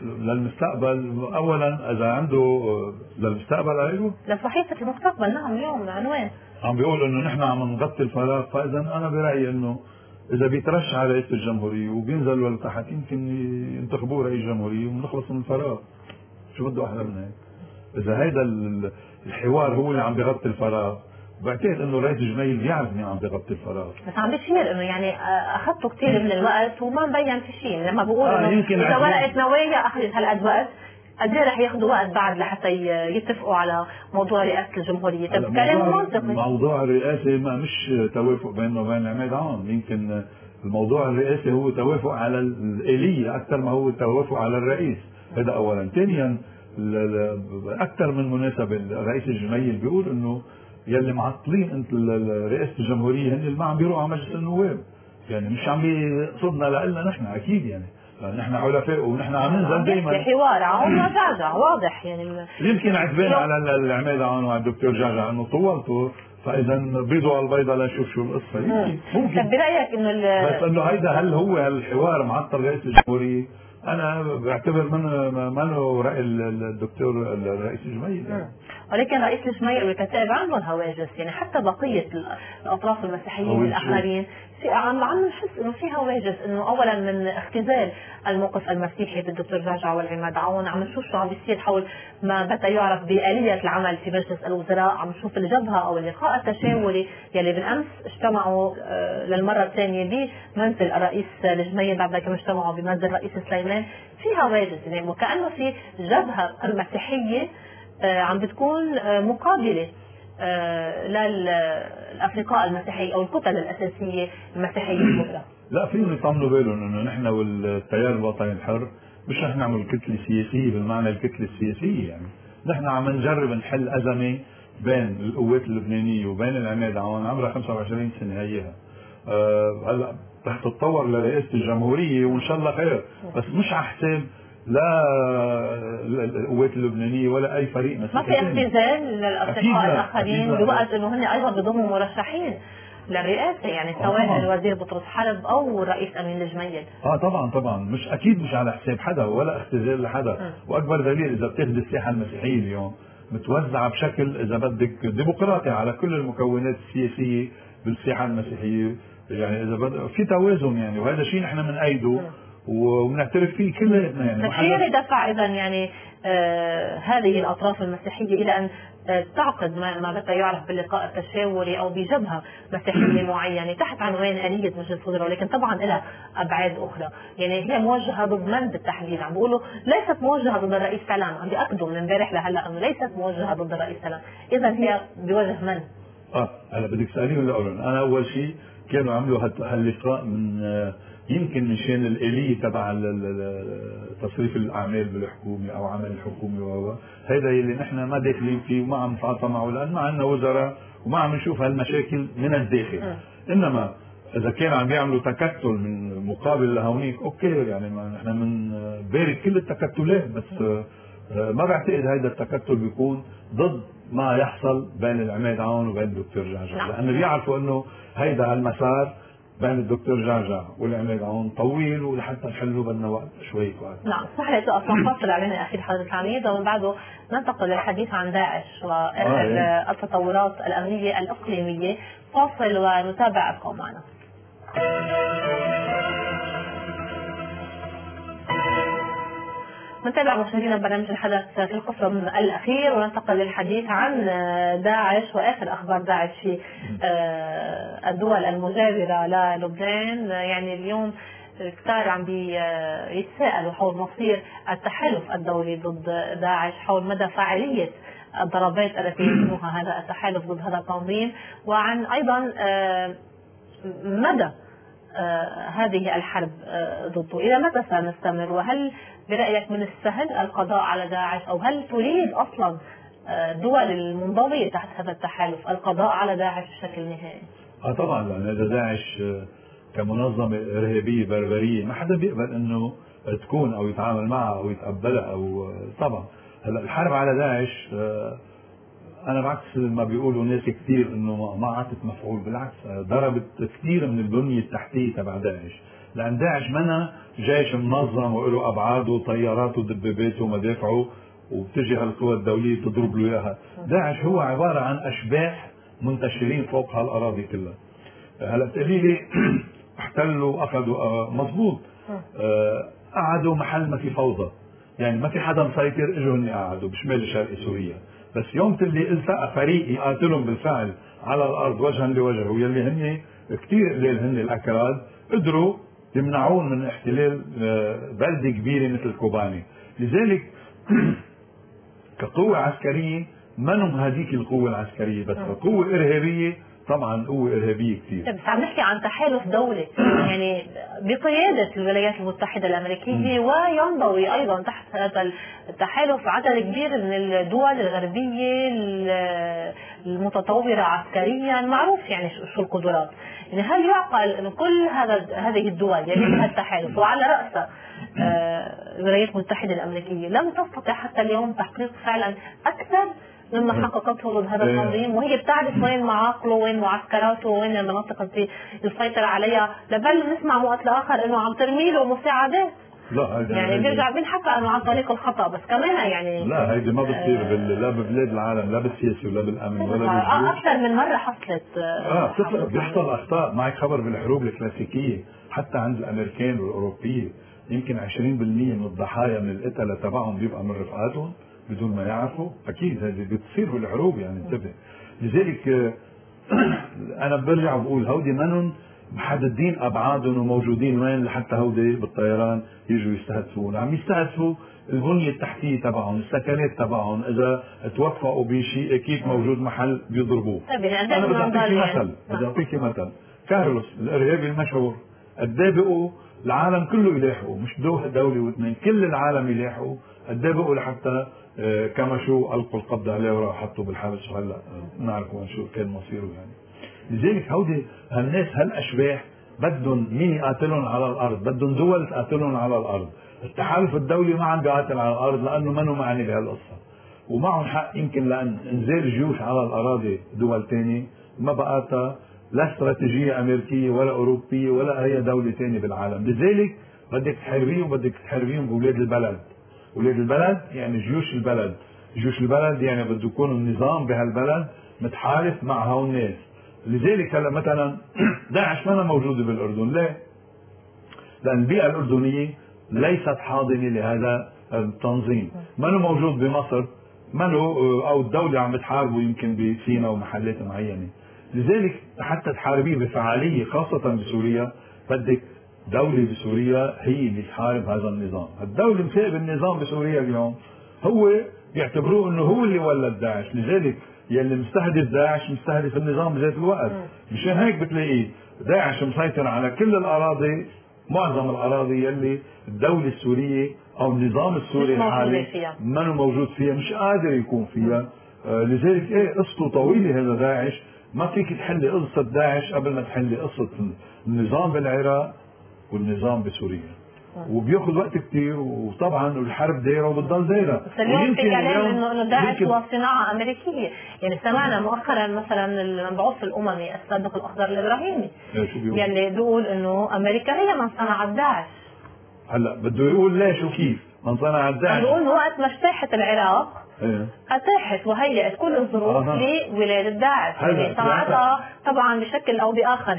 للمستقبل. اولا اذا عنده للمستقبل ايوه لصحيفه المستقبل. نعم اليوم عنوان عم بيقول انه نحن عم نغطي الفراغ، فاذا انا برايي انه اذا بيترشح على رئيس الجمهوريه وبينزل لتحت يمكن ينتخبوه رئيس جمهوريه ونخلص من الفراغ. شو بده احلى من هيك؟ اذا هيدا الحوار هو اللي عم بيغطي الفراغ بعتقد انه رئيس الجمهورية بيعرف مين عم بيغطي الفراغ. بس عم بيصير انه يعني اخذته كثير من الوقت وما مبين في شيء، لما بقول انه يمكن اذا ورقه نوايا اخذت هالقد وقت قد ايه رح ياخذوا وقت بعد لحتى يتفقوا على موضوع رئاسه الجمهوريه؟ طيب كلام منطقي. موضوع الرئاسه ما مش توافق بينه وبين عماد عون، يمكن الموضوع الرئاسي هو توافق على الآلية أكثر ما هو توافق على الرئيس. هذا أولا. ثانيا أكثر من مناسبة رئيس الجمهورية بيقول إنه يلي معطلين أنت رئاسة الجمهورية هن اللي ما عم بيروحوا على مجلس النواب، يعني مش عم بيقصدنا لنا نحن أكيد، يعني نحن حلفاء ونحن عم ننزل دائما حوار عون وجعجع واضح، يعني يمكن عتبان على العماد عون وعلى الدكتور جعجع انه طولته، فاذا بيضوا على البيضه لنشوف شو القصه. ممكن. طب برايك انه بس انه هيدا هل هو الحوار معطل رئيس الجمهوريه؟ انا بعتبر منه راي الدكتور رئيس الجمهوريه. ولكن رئيس الجمهوريه والكتائب عندهم هواجس، يعني حتى بقيه الاطراف المسيحيين الاخرين عم نحس انه في هواجس، انه اولا من اختزال الموقف المسيحي بالدكتور جعجع والعماد عون، عم نشوف شو عم بيصير حول ما بدا يعرف بآلية العمل في مجلس الوزراء، عم نشوف الجبهه او اللقاء التشاوري يلي بالامس اجتمعوا للمره الثانيه بمنزل الرئيس الجمهوريه بعد كما اجتمعوا بمنزل الرئيس سليمان. في هواجس، يعني وكانه في جبهه المسيحيه عم بتكون مقابله للأفرقاء المسيحية أو الكتل الأساسية المسيحية الكبرى. لا، فيهم يطمنوا بالهم إنه نحن والتيار الوطني الحر مش رح نعمل كتلة سياسية بالمعنى الكتلة السياسية، يعني نحن عم نجرب نحل أزمة بين القوات اللبنانية وبين العماد عون عمرها 25 سنة هيها. هلا رح تتطور لرئاسة الجمهورية وإن شاء الله خير، بس مش على حساب لا القوات اللبنانيه ولا اي فريق مسيحي. ما في اختزال للاصدقاء الاخرين بوقت انه هن ايضا بيضموا مرشحين للرئاسه، يعني سواء الوزير بطرس حرب او الرئيس امين الجميل. طبعا مش اكيد مش على حساب حدا ولا اختزال لحدا. واكبر دليل اذا بتاخذ الساحه المسيحيه اليوم متوزعه بشكل اذا بدك ديمقراطي على كل المكونات السياسيه بالساحه المسيحيه، يعني اذا بدك في توازن يعني، وهذا شيء نحن بنأيده وبنعترف فيه كلنا. يعني شو اللي دفع اذا يعني هذه الاطراف المسيحيه الى ان تعقد ما بدا يعرف باللقاء التشاوري او بجبهه مسيحيه معينه تحت عنوان آلية مجلس الوزراء، ولكن طبعا لها ابعاد اخرى، يعني هي موجهه ضد من بالتحديد؟ عم بيقولوا ليست موجهه ضد الرئيس سلام، عم بياكدوا من امبارح لهلا انه ليست موجهه ضد الرئيس سلام، اذا هي بوجه من؟ هلا بدك تساليني ولا اقول؟ انا اول شيء كانوا عملوا هاللقاء من يمكن من شان الآلية تبع تصريف الأعمال بالحكومة أو عمل الحكومة، وهو هذا اللي نحن ما داخلين فيه وما عم نتعاطى معه، لأن ما عندنا وزراء وما عم نشوف هالمشاكل من الداخل. إنما إذا كان عم بيعملوا تكتل من مقابل لهونيك أوكي، يعني ما نحن بنبارك كل التكتلات، بس ما بعتقد هذا التكتل بيكون ضد ما يحصل بين العماد عون وبين الدكتور جعجع، لأنه بيعرفوا إنه هيدا المسار بين الدكتور جعجع والعماد عون طويل ولحتى نحله بدنا وقت شوية وقت. نعم صح. لقيت اصلا فاصل اعلان اخير حضرة العميد ومن بعده ننتقل للحديث عن داعش والتطورات الامنية الاقليمية. فاصل ونتابع، ابقوا معنا. نتابع مشاهدينا برنامج الحدث في القسم الاخير وننتقل للحديث عن داعش واخر اخبار داعش في الدول المجاوره للبنان. يعني اليوم كثار عم بيتساءلوا حول مصير التحالف الدولي ضد داعش، حول مدى فاعليه الضربات التي يتمها هذا التحالف ضد هذا التنظيم، وعن ايضا مدى هذه الحرب ضده. إلى متى سنستمر؟ وهل برأيك من السهل القضاء على داعش، أو هل تريد أصلا الدول المنضوية تحت هذا التحالف القضاء على داعش بشكل نهائي؟ طبعا، لأن هذا داعش كمنظمة إرهابية بربرية ما حدا بيقبل إنه تكون أو يتعامل معها أو يتقبلها أو طبعا. هلا الحرب على داعش أنا بعكس ما بيقولوا ناس كثير إنه ما عطت مفعول، بالعكس ضربت كثير من البنية التحتية تبع داعش، لأن داعش منا جيش منظم وله أبعاده وطياراته ودباباته ومدافعه وبتجي هالقوى الدولية تضرب له إياها. داعش هو عبارة عن أشباح منتشرين فوق هالأراضي كلها. هلا بتقولي لي احتلوا أخذوا مضبوط، قعدوا محل ما في فوضى، يعني ما في حدا مسيطر، اجوا هن قعدوا بشمال شرق سوريا، بس يوم اللي التقى فريق يقاتلهم بالفعل على الارض وجها لوجه، ويلي هن كثير قليل هن الاكراد قدروا يمنعون من احتلال بلده كبيره مثل كوباني. لذلك كقوه عسكريه منهم هذيك القوه العسكريه، بس كقوه ارهابيه طبعا قوه ارهابيه كثير. بس عم نحكي عن تحالف دولي يعني بقياده الولايات المتحده الامريكيه، وينضوي ايضا تحت هذا التحالف عدد كبير من الدول الغربيه المتطوره عسكريا، معروف يعني شو القدرات. يعني هل يعقل انه كل هذه الدول يلي لها التحالف وعلى راسها الولايات المتحده الامريكيه لم تستطع حتى اليوم تحقيق فعلا اكثر مما حققته ضد هذا التنظيم، وهي بتعرف وين معاقله وين معسكراته وين المناطق اللي يسيطر عليها، لبل نسمع وقت لاخر انه عم ترمي له مساعدات. لا يعني بيرجع بينحكى انه عن طريق الخطا، بس كمان يعني لا هيدي ما بتصير لا ببلاد العالم، لا بالسياسه ولا بالامن ولا بالجيش. اكثر من مره حصلت بيحصل اخطاء. معك خبر بالحروب الكلاسيكيه حتى عند الامريكان والاوروبيه يمكن 20% من الضحايا من القتله تبعهم بيبقى من رفقاتهم بدون ما يعرفوا. اكيد هذه بتصير بالحروب يعني انتبه. لذلك انا برجع بقول هودي منهم محددين ابعادهم وموجودين وين لحتى هودي بالطيران يجوا يستهدفون. عم يستهدفوا البنيه التحتيه تبعهم، السكنات تبعهم، اذا توفقوا بشيء اكيد موجود محل بيضربوه. انا بدي اعطيكي مثل كارلوس الارهابي المشهور قد ايه بقوا العالم كله يلاحقوا، مش دوله واثنين، كل العالم يلاحقوا قد ايه بقوا لحتى كمشوا القوا القبض عليه وراح حطوا بالحبس، وهلا نعرف شو كان مصيره يعني. لذلك هودي هالناس هالاشباح بدهم مين يقاتلهم على الارض؟ بدهم دول تقاتلهم على الارض. التحالف الدولي ما عم بيقاتل على الارض لانه منه معني بهالقصه، ومعهم حق يمكن لان انزال جيوش على الاراضي دول ثانيه ما بقاتها لا استراتيجيه امريكيه ولا اوروبيه ولا اي دوله ثانيه بالعالم. لذلك بدك تحاربيهم، بدك تحاربيهم باولاد البلد. اولاد البلد يعني جيوش البلد، جيوش البلد يعني بده يكون النظام بهالبلد متحالف مع هول الناس. لذلك هلا مثلا داعش ما موجوده بالاردن، ليه؟ لان البيئه الاردنيه ليست حاضنه لهذا التنظيم، ما موجود بمصر، ما او الدوله عم بتحاربه يمكن بسيناء ومحلات معينه. لذلك حتى تحاربيه بفعاليه خاصه بسوريا بدك دولة بسوريا هي اللي تحارب هذا النظام. الدولة مسائب النظام بسوريا اليوم هو بيعتبروه انه هو اللي ولد داعش. لذلك يلي مستهدف داعش مستهدف النظام بذات الوقت. مشان هيك بتلاقيه داعش مسيطر على كل الاراضي، معظم الاراضي يلي الدولة السورية او النظام السوري الحالي ما موجود فيها، مش قادر يكون فيها. لذلك ايه قصته طويلة هذا داعش، ما فيك تحلي قصة داعش قبل ما تحلي قصة النظام بالعراق والنظام بسوريا. وبياخذ وقت كثير، وطبعا الحرب دايره وبتضل دايره. بس اليوم في كلام انه داعش هو صناعه امريكيه، يعني سمعنا مؤخرا مثلا المبعوث الاممي السابق الاخضر الابراهيمي يلي بيقول انه امريكا هي من صنعت داعش. هلا بده يقول ليش وكيف من صنعت داعش؟ بيقول انه وقت ما اجتاحت العراق اتاحت وهيئت كل الظروف لولاده داعش، يعني صنعتها طبعا بشكل او باخر.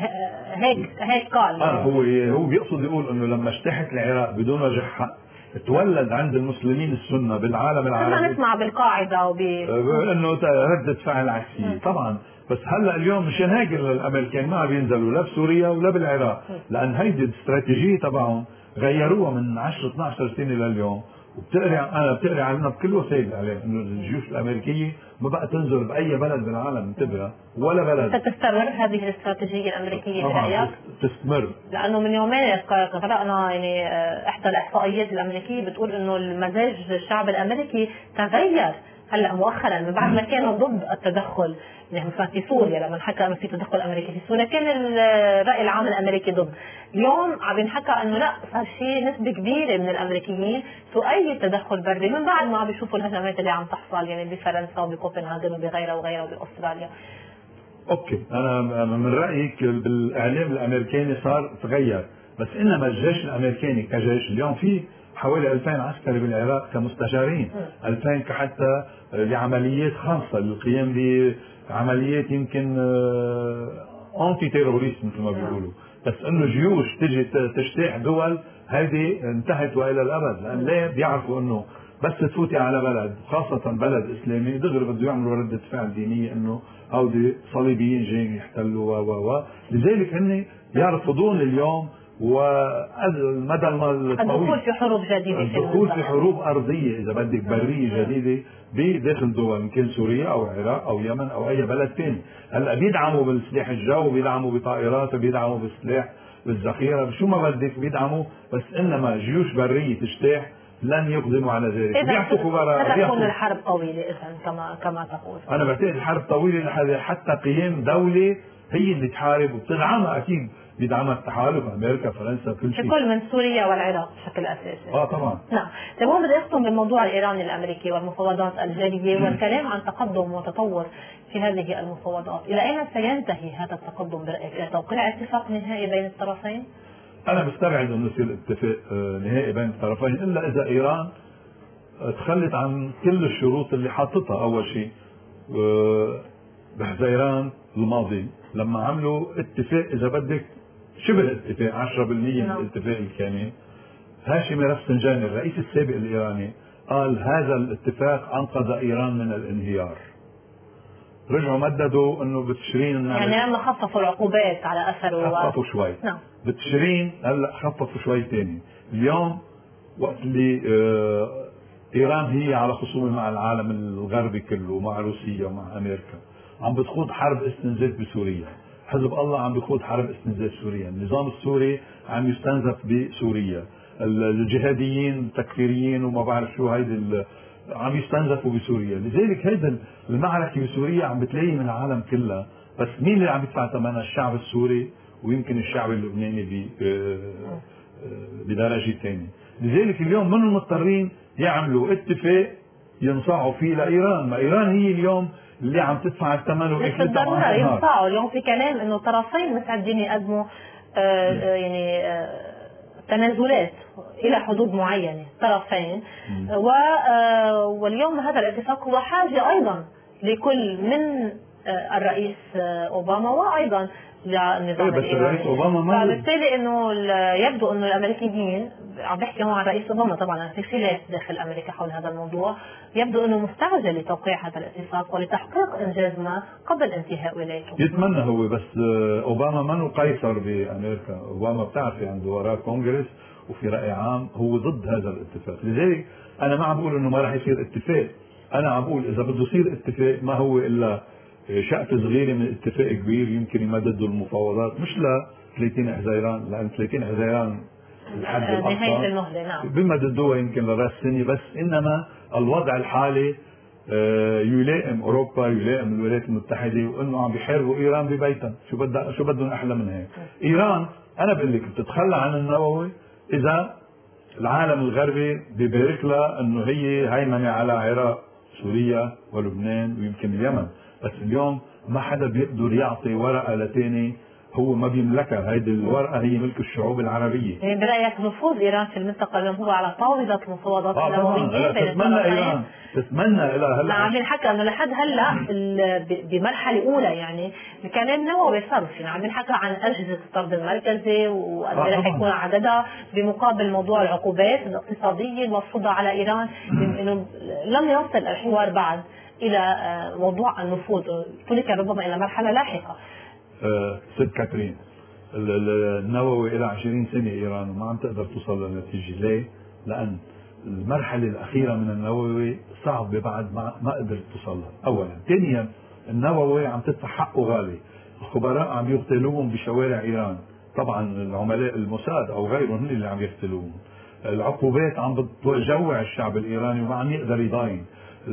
هيك قال. هو بيقصد يقول انه لما اجتاحت العراق بدون وجه حق تولد عند المسلمين السنه بالعالم العربي، كنا نسمع بالقاعده انه ردة فعل عكسيه طبعا. بس هلا اليوم مشان هيك الامريكان ما بينزلوا لا بسوريا ولا بالعراق، لان هيدي الاستراتيجيه تبعهم غيروها من 10 12 سنه لليوم. بتقري عنها بكل وسائل الاعلام انه الجيوش الامريكيه ما بقى تنزل باي بلد بالعالم، انتبه ولا بلد. ستستمر هذه الاستراتيجيه الامريكيه برايك؟ تستمر، لانه من يومين قرانا يعني احدى الاحصائيات الامريكيه بتقول انه المزاج الشعب الامريكي تغير هلا مؤخرا من بعد ما كانوا ضد التدخل، يعني مثلا في سوريا لما انحكى انه في تدخل امريكي في سوريا كان الراي العام الامريكي ضد. اليوم عم ينحكى انه لا، صار في نسبه كبيره من الامريكيين تؤيد تدخل بري من بعد ما عم بيشوفوا الهجمات اللي عم تحصل يعني بفرنسا وبكوبنهاجن وبغيرها وغيرها وباستراليا. اوكي، انا من رايك بالاعلام الامريكاني صار تغير، بس انما الجيش الامريكاني كجيش اليوم في حوالي 2000 عسكري بالعراق كمستشارين، 2000 كحتى لعمليات خاصه للقيام بعمليات يمكن انتي تيروريست مثل ما بيقولوا. بس انه جيوش تجي تجتاح دول هذه انتهت والى الابد، لان ليه؟ بيعرفوا انه بس تفوتي على بلد خاصة بلد إسلامي دغري بده يعملوا ردة فعل دينية إنه هودي صليبيين جايين يحتلوا و لذلك هن يرفضون اليوم والمدى الدخول في حروب جديدة، الدخول في حروب أرضية إذا بدك برية جديدة بداخل دول يمكن سوريا أو العراق أو يمن أو أي بلد ثاني. هلا بيدعموا بالسلاح الجو، بيدعموا بطائرات، بيدعموا بالسلاح بالذخيرة، شو ما بدك بيدعموا، بس إنما جيوش برية تجتاح لن يقدموا على ذلك. بيعطوا خبراء. تكون الحرب طويلة إذا كما تقول. أنا بعتقد الحرب طويلة حتى قيام دولة هي اللي تحارب وبتدعمها أكيد، بيدعمها التحالف أمريكا فرنسا كل شيء، كل من سوريا والعراق بشكل أساسي. طبعا. نعم. طيب هون بدي أختم بالموضوع الإيراني الأمريكي والمفاوضات الجارية والكلام عن تقدم وتطور في هذه المفاوضات، إلى أين سينتهي هذا التقدم برأيك؟ إلى توقيع اتفاق نهائي بين الطرفين؟ أنا بستبعد أنه يصير اتفاق نهائي بين الطرفين إلا إذا إيران تخلت عن كل الشروط اللي حاطتها. أول شيء بحزيران الماضي لما عملوا اتفاق إذا بدك شبه اتفاق 10% من الاتفاق الكامل، هاشمي رفسنجاني الرئيس السابق الإيراني قال هذا الاتفاق أنقذ إيران من الانهيار. رجعوا مددوا انه بتشرين يعني لما خففوا العقوبات على اثره خففوا شوي. نعم. بتشرين هلا خففوا شوي ثاني. اليوم وقت اللي ايران هي على خصومه مع العالم الغربي كله ومع روسيا ومع امريكا، عم بتخوض حرب استنزاف بسوريا. حزب الله عم بيخوض حرب استنزاف سوريا، النظام السوري عم يستنزف بسوريا، الجهاديين التكفيريين وما بعرف شو هيدي عم يستنزفوا بسوريا. لذلك هيدا المعركة بسوريا عم بتلاقي من العالم كلها، بس مين اللي عم يدفع ثمنها؟ الشعب السوري ويمكن الشعب اللبناني بدرجة ثانية. لذلك اليوم من المضطرين يعملوا اتفاق ينصاعوا فيه لإيران، ما إيران هي اليوم اللي عم تدفع الثمن مش بالضرورة ينصاعوا. اليوم في كلام انه طرفين مستعدين يقدموا يعني تنازلات الى حدود معينه طرفين، واليوم هذا الاتفاق هو حاجه ايضا لكل من الرئيس اوباما وايضا للنظام الإيراني. فبالتالي انه يبدو انه الامريكيين، عم بحكي هون عن رئيس اوباما طبعا، في خلاف داخل امريكا حول هذا الموضوع، يبدو انه مستعجل لتوقيع هذا الاتفاق ولتحقيق انجاز ما قبل انتهاء ولايته. يتمنى هو، بس اوباما منه قيصر بامريكا. اوباما بتعرفي عنده وراه كونغرس وفي راي عام هو ضد هذا الاتفاق. لذلك انا ما عم بقول انه ما راح يصير اتفاق، انا عم بقول اذا بده يصير اتفاق ما هو الا شقفة صغيرة من اتفاق كبير يمكن يمددوا المفاوضات مش ل 30 حزيران، لأن 30 حزيران الحد الأقصى نهاية المهلة. نعم. بيمددوها يمكن لراس السنة، بس إنما الوضع الحالي يلائم أوروبا، يلائم الولايات المتحدة، وإنه عم بيحاربوا إيران ببيتها. شو بدهم أحلى من هيك؟ إيران أنا بقول لك بتتخلى عن النووي إذا العالم الغربي بيبارك لها إنه هي هيمنة على العراق، سوريا ولبنان ويمكن اليمن. بس اليوم ما حدا بيقدر يعطي ورقة لتاني هو ما بيملكها. هيدي الورقة هي ملك الشعوب العربية. يعني برأيك نفوذ إيران في المنطقة اليوم هو على طاولة المفاوضات النووية؟ تتمنى إيران، تتمنى إلى هلا. عم نحكي انه لحد هلا بمرحلة أولى يعني الكلام نووي صرف، يعني عم نحكي عن أجهزة الطرد المركزي وقد ايه رح يكون عددها بمقابل موضوع العقوبات الاقتصادية المفروضة على إيران. إنه لم يصل الحوار بعد إلى موضوع النفوذ، تلك ربما إلى مرحلة لاحقة. ست كاترين النووي إلى 20 سنة إيران وما عم تقدر توصل للنتيجة. ليه؟ لأن المرحلة الأخيرة من النووي صعب بعد ما قدرت توصلها. أولا. ثانيا النووي عم تدفع حقه غالي، الخبراء عم يقتلوهم بشوارع إيران، طبعا العملاء الموساد أو غيرهم هن اللي عم يقتلوهم. العقوبات عم بتجوع الشعب الإيراني وما عم يقدر يضاين.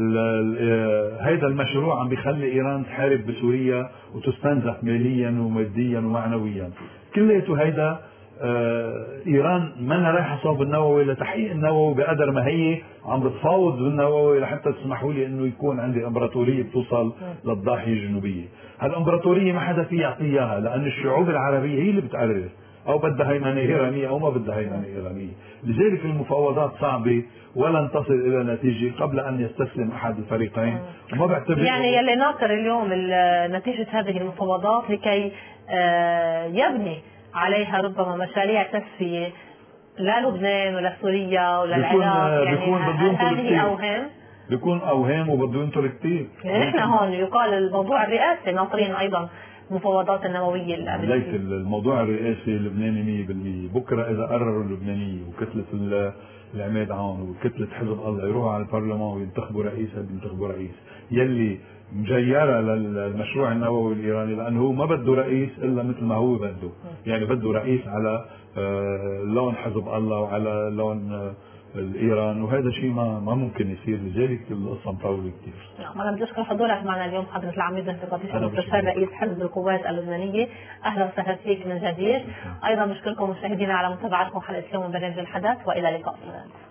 هيدا المشروع عم بيخلي إيران تحارب بسوريا وتستنزف ماليا وماديا ومعنويا. كلياته هيدا إيران ما رايحة صوب النووي لتحقيق النووي بقدر ما هي عم بتفاوض بالنووي لحتى تسمحوا لي إنه يكون عندي إمبراطورية بتوصل للضاحية الجنوبية. هالإمبراطورية ما حدا فيه يعطيها إياها، لأن الشعوب العربية هي اللي بتقرر أو بدها هيمنة إيرانية أو ما بدها هيمنة إيرانية. لذلك المفاوضات صعبة ولن تصل إلى نتيجة قبل أن يستسلم أحد الفريقين. وما بعتبر يعني يلي ناطر اليوم نتيجة هذه المفاوضات لكي يبني عليها ربما مشاريع تسوية لا لبنان ولا سوريا ولا بيكون العراق، بيكون يعني بدهم هذه اوهام، بيكون اوهام وبده ينطر كثير. نحن هون يقال الموضوع الرئاسي ناطرين ايضا المفاوضات النوويه الامريكيه. ليس الموضوع الرئاسي اللبناني 100%. بكره اذا قرروا اللبنانيه وكتله العماد عون وكتله حزب الله يروحوا على البرلمان وينتخبوا رئيس، بينتخبوا رئيس يلي مجيره للمشروع النووي الايراني، لانه هو ما بده رئيس الا مثل ما هو بده، يعني بده رئيس على لون حزب الله وعلى لون ايران، وهذا شيء ما ممكن يصير، لذلك القصه مطوله كثير. نعم، انا بدي اشكر حضورك معنا اليوم حضره العميد وهبي قطيشه مستشار رئيس حزب القوات اللبنانيه، اهلا وسهلا فيك من جديد. ايضا بشكركم مشاهدينا على متابعتكم حلقه اليوم من برنامج الحدث، والى اللقاء.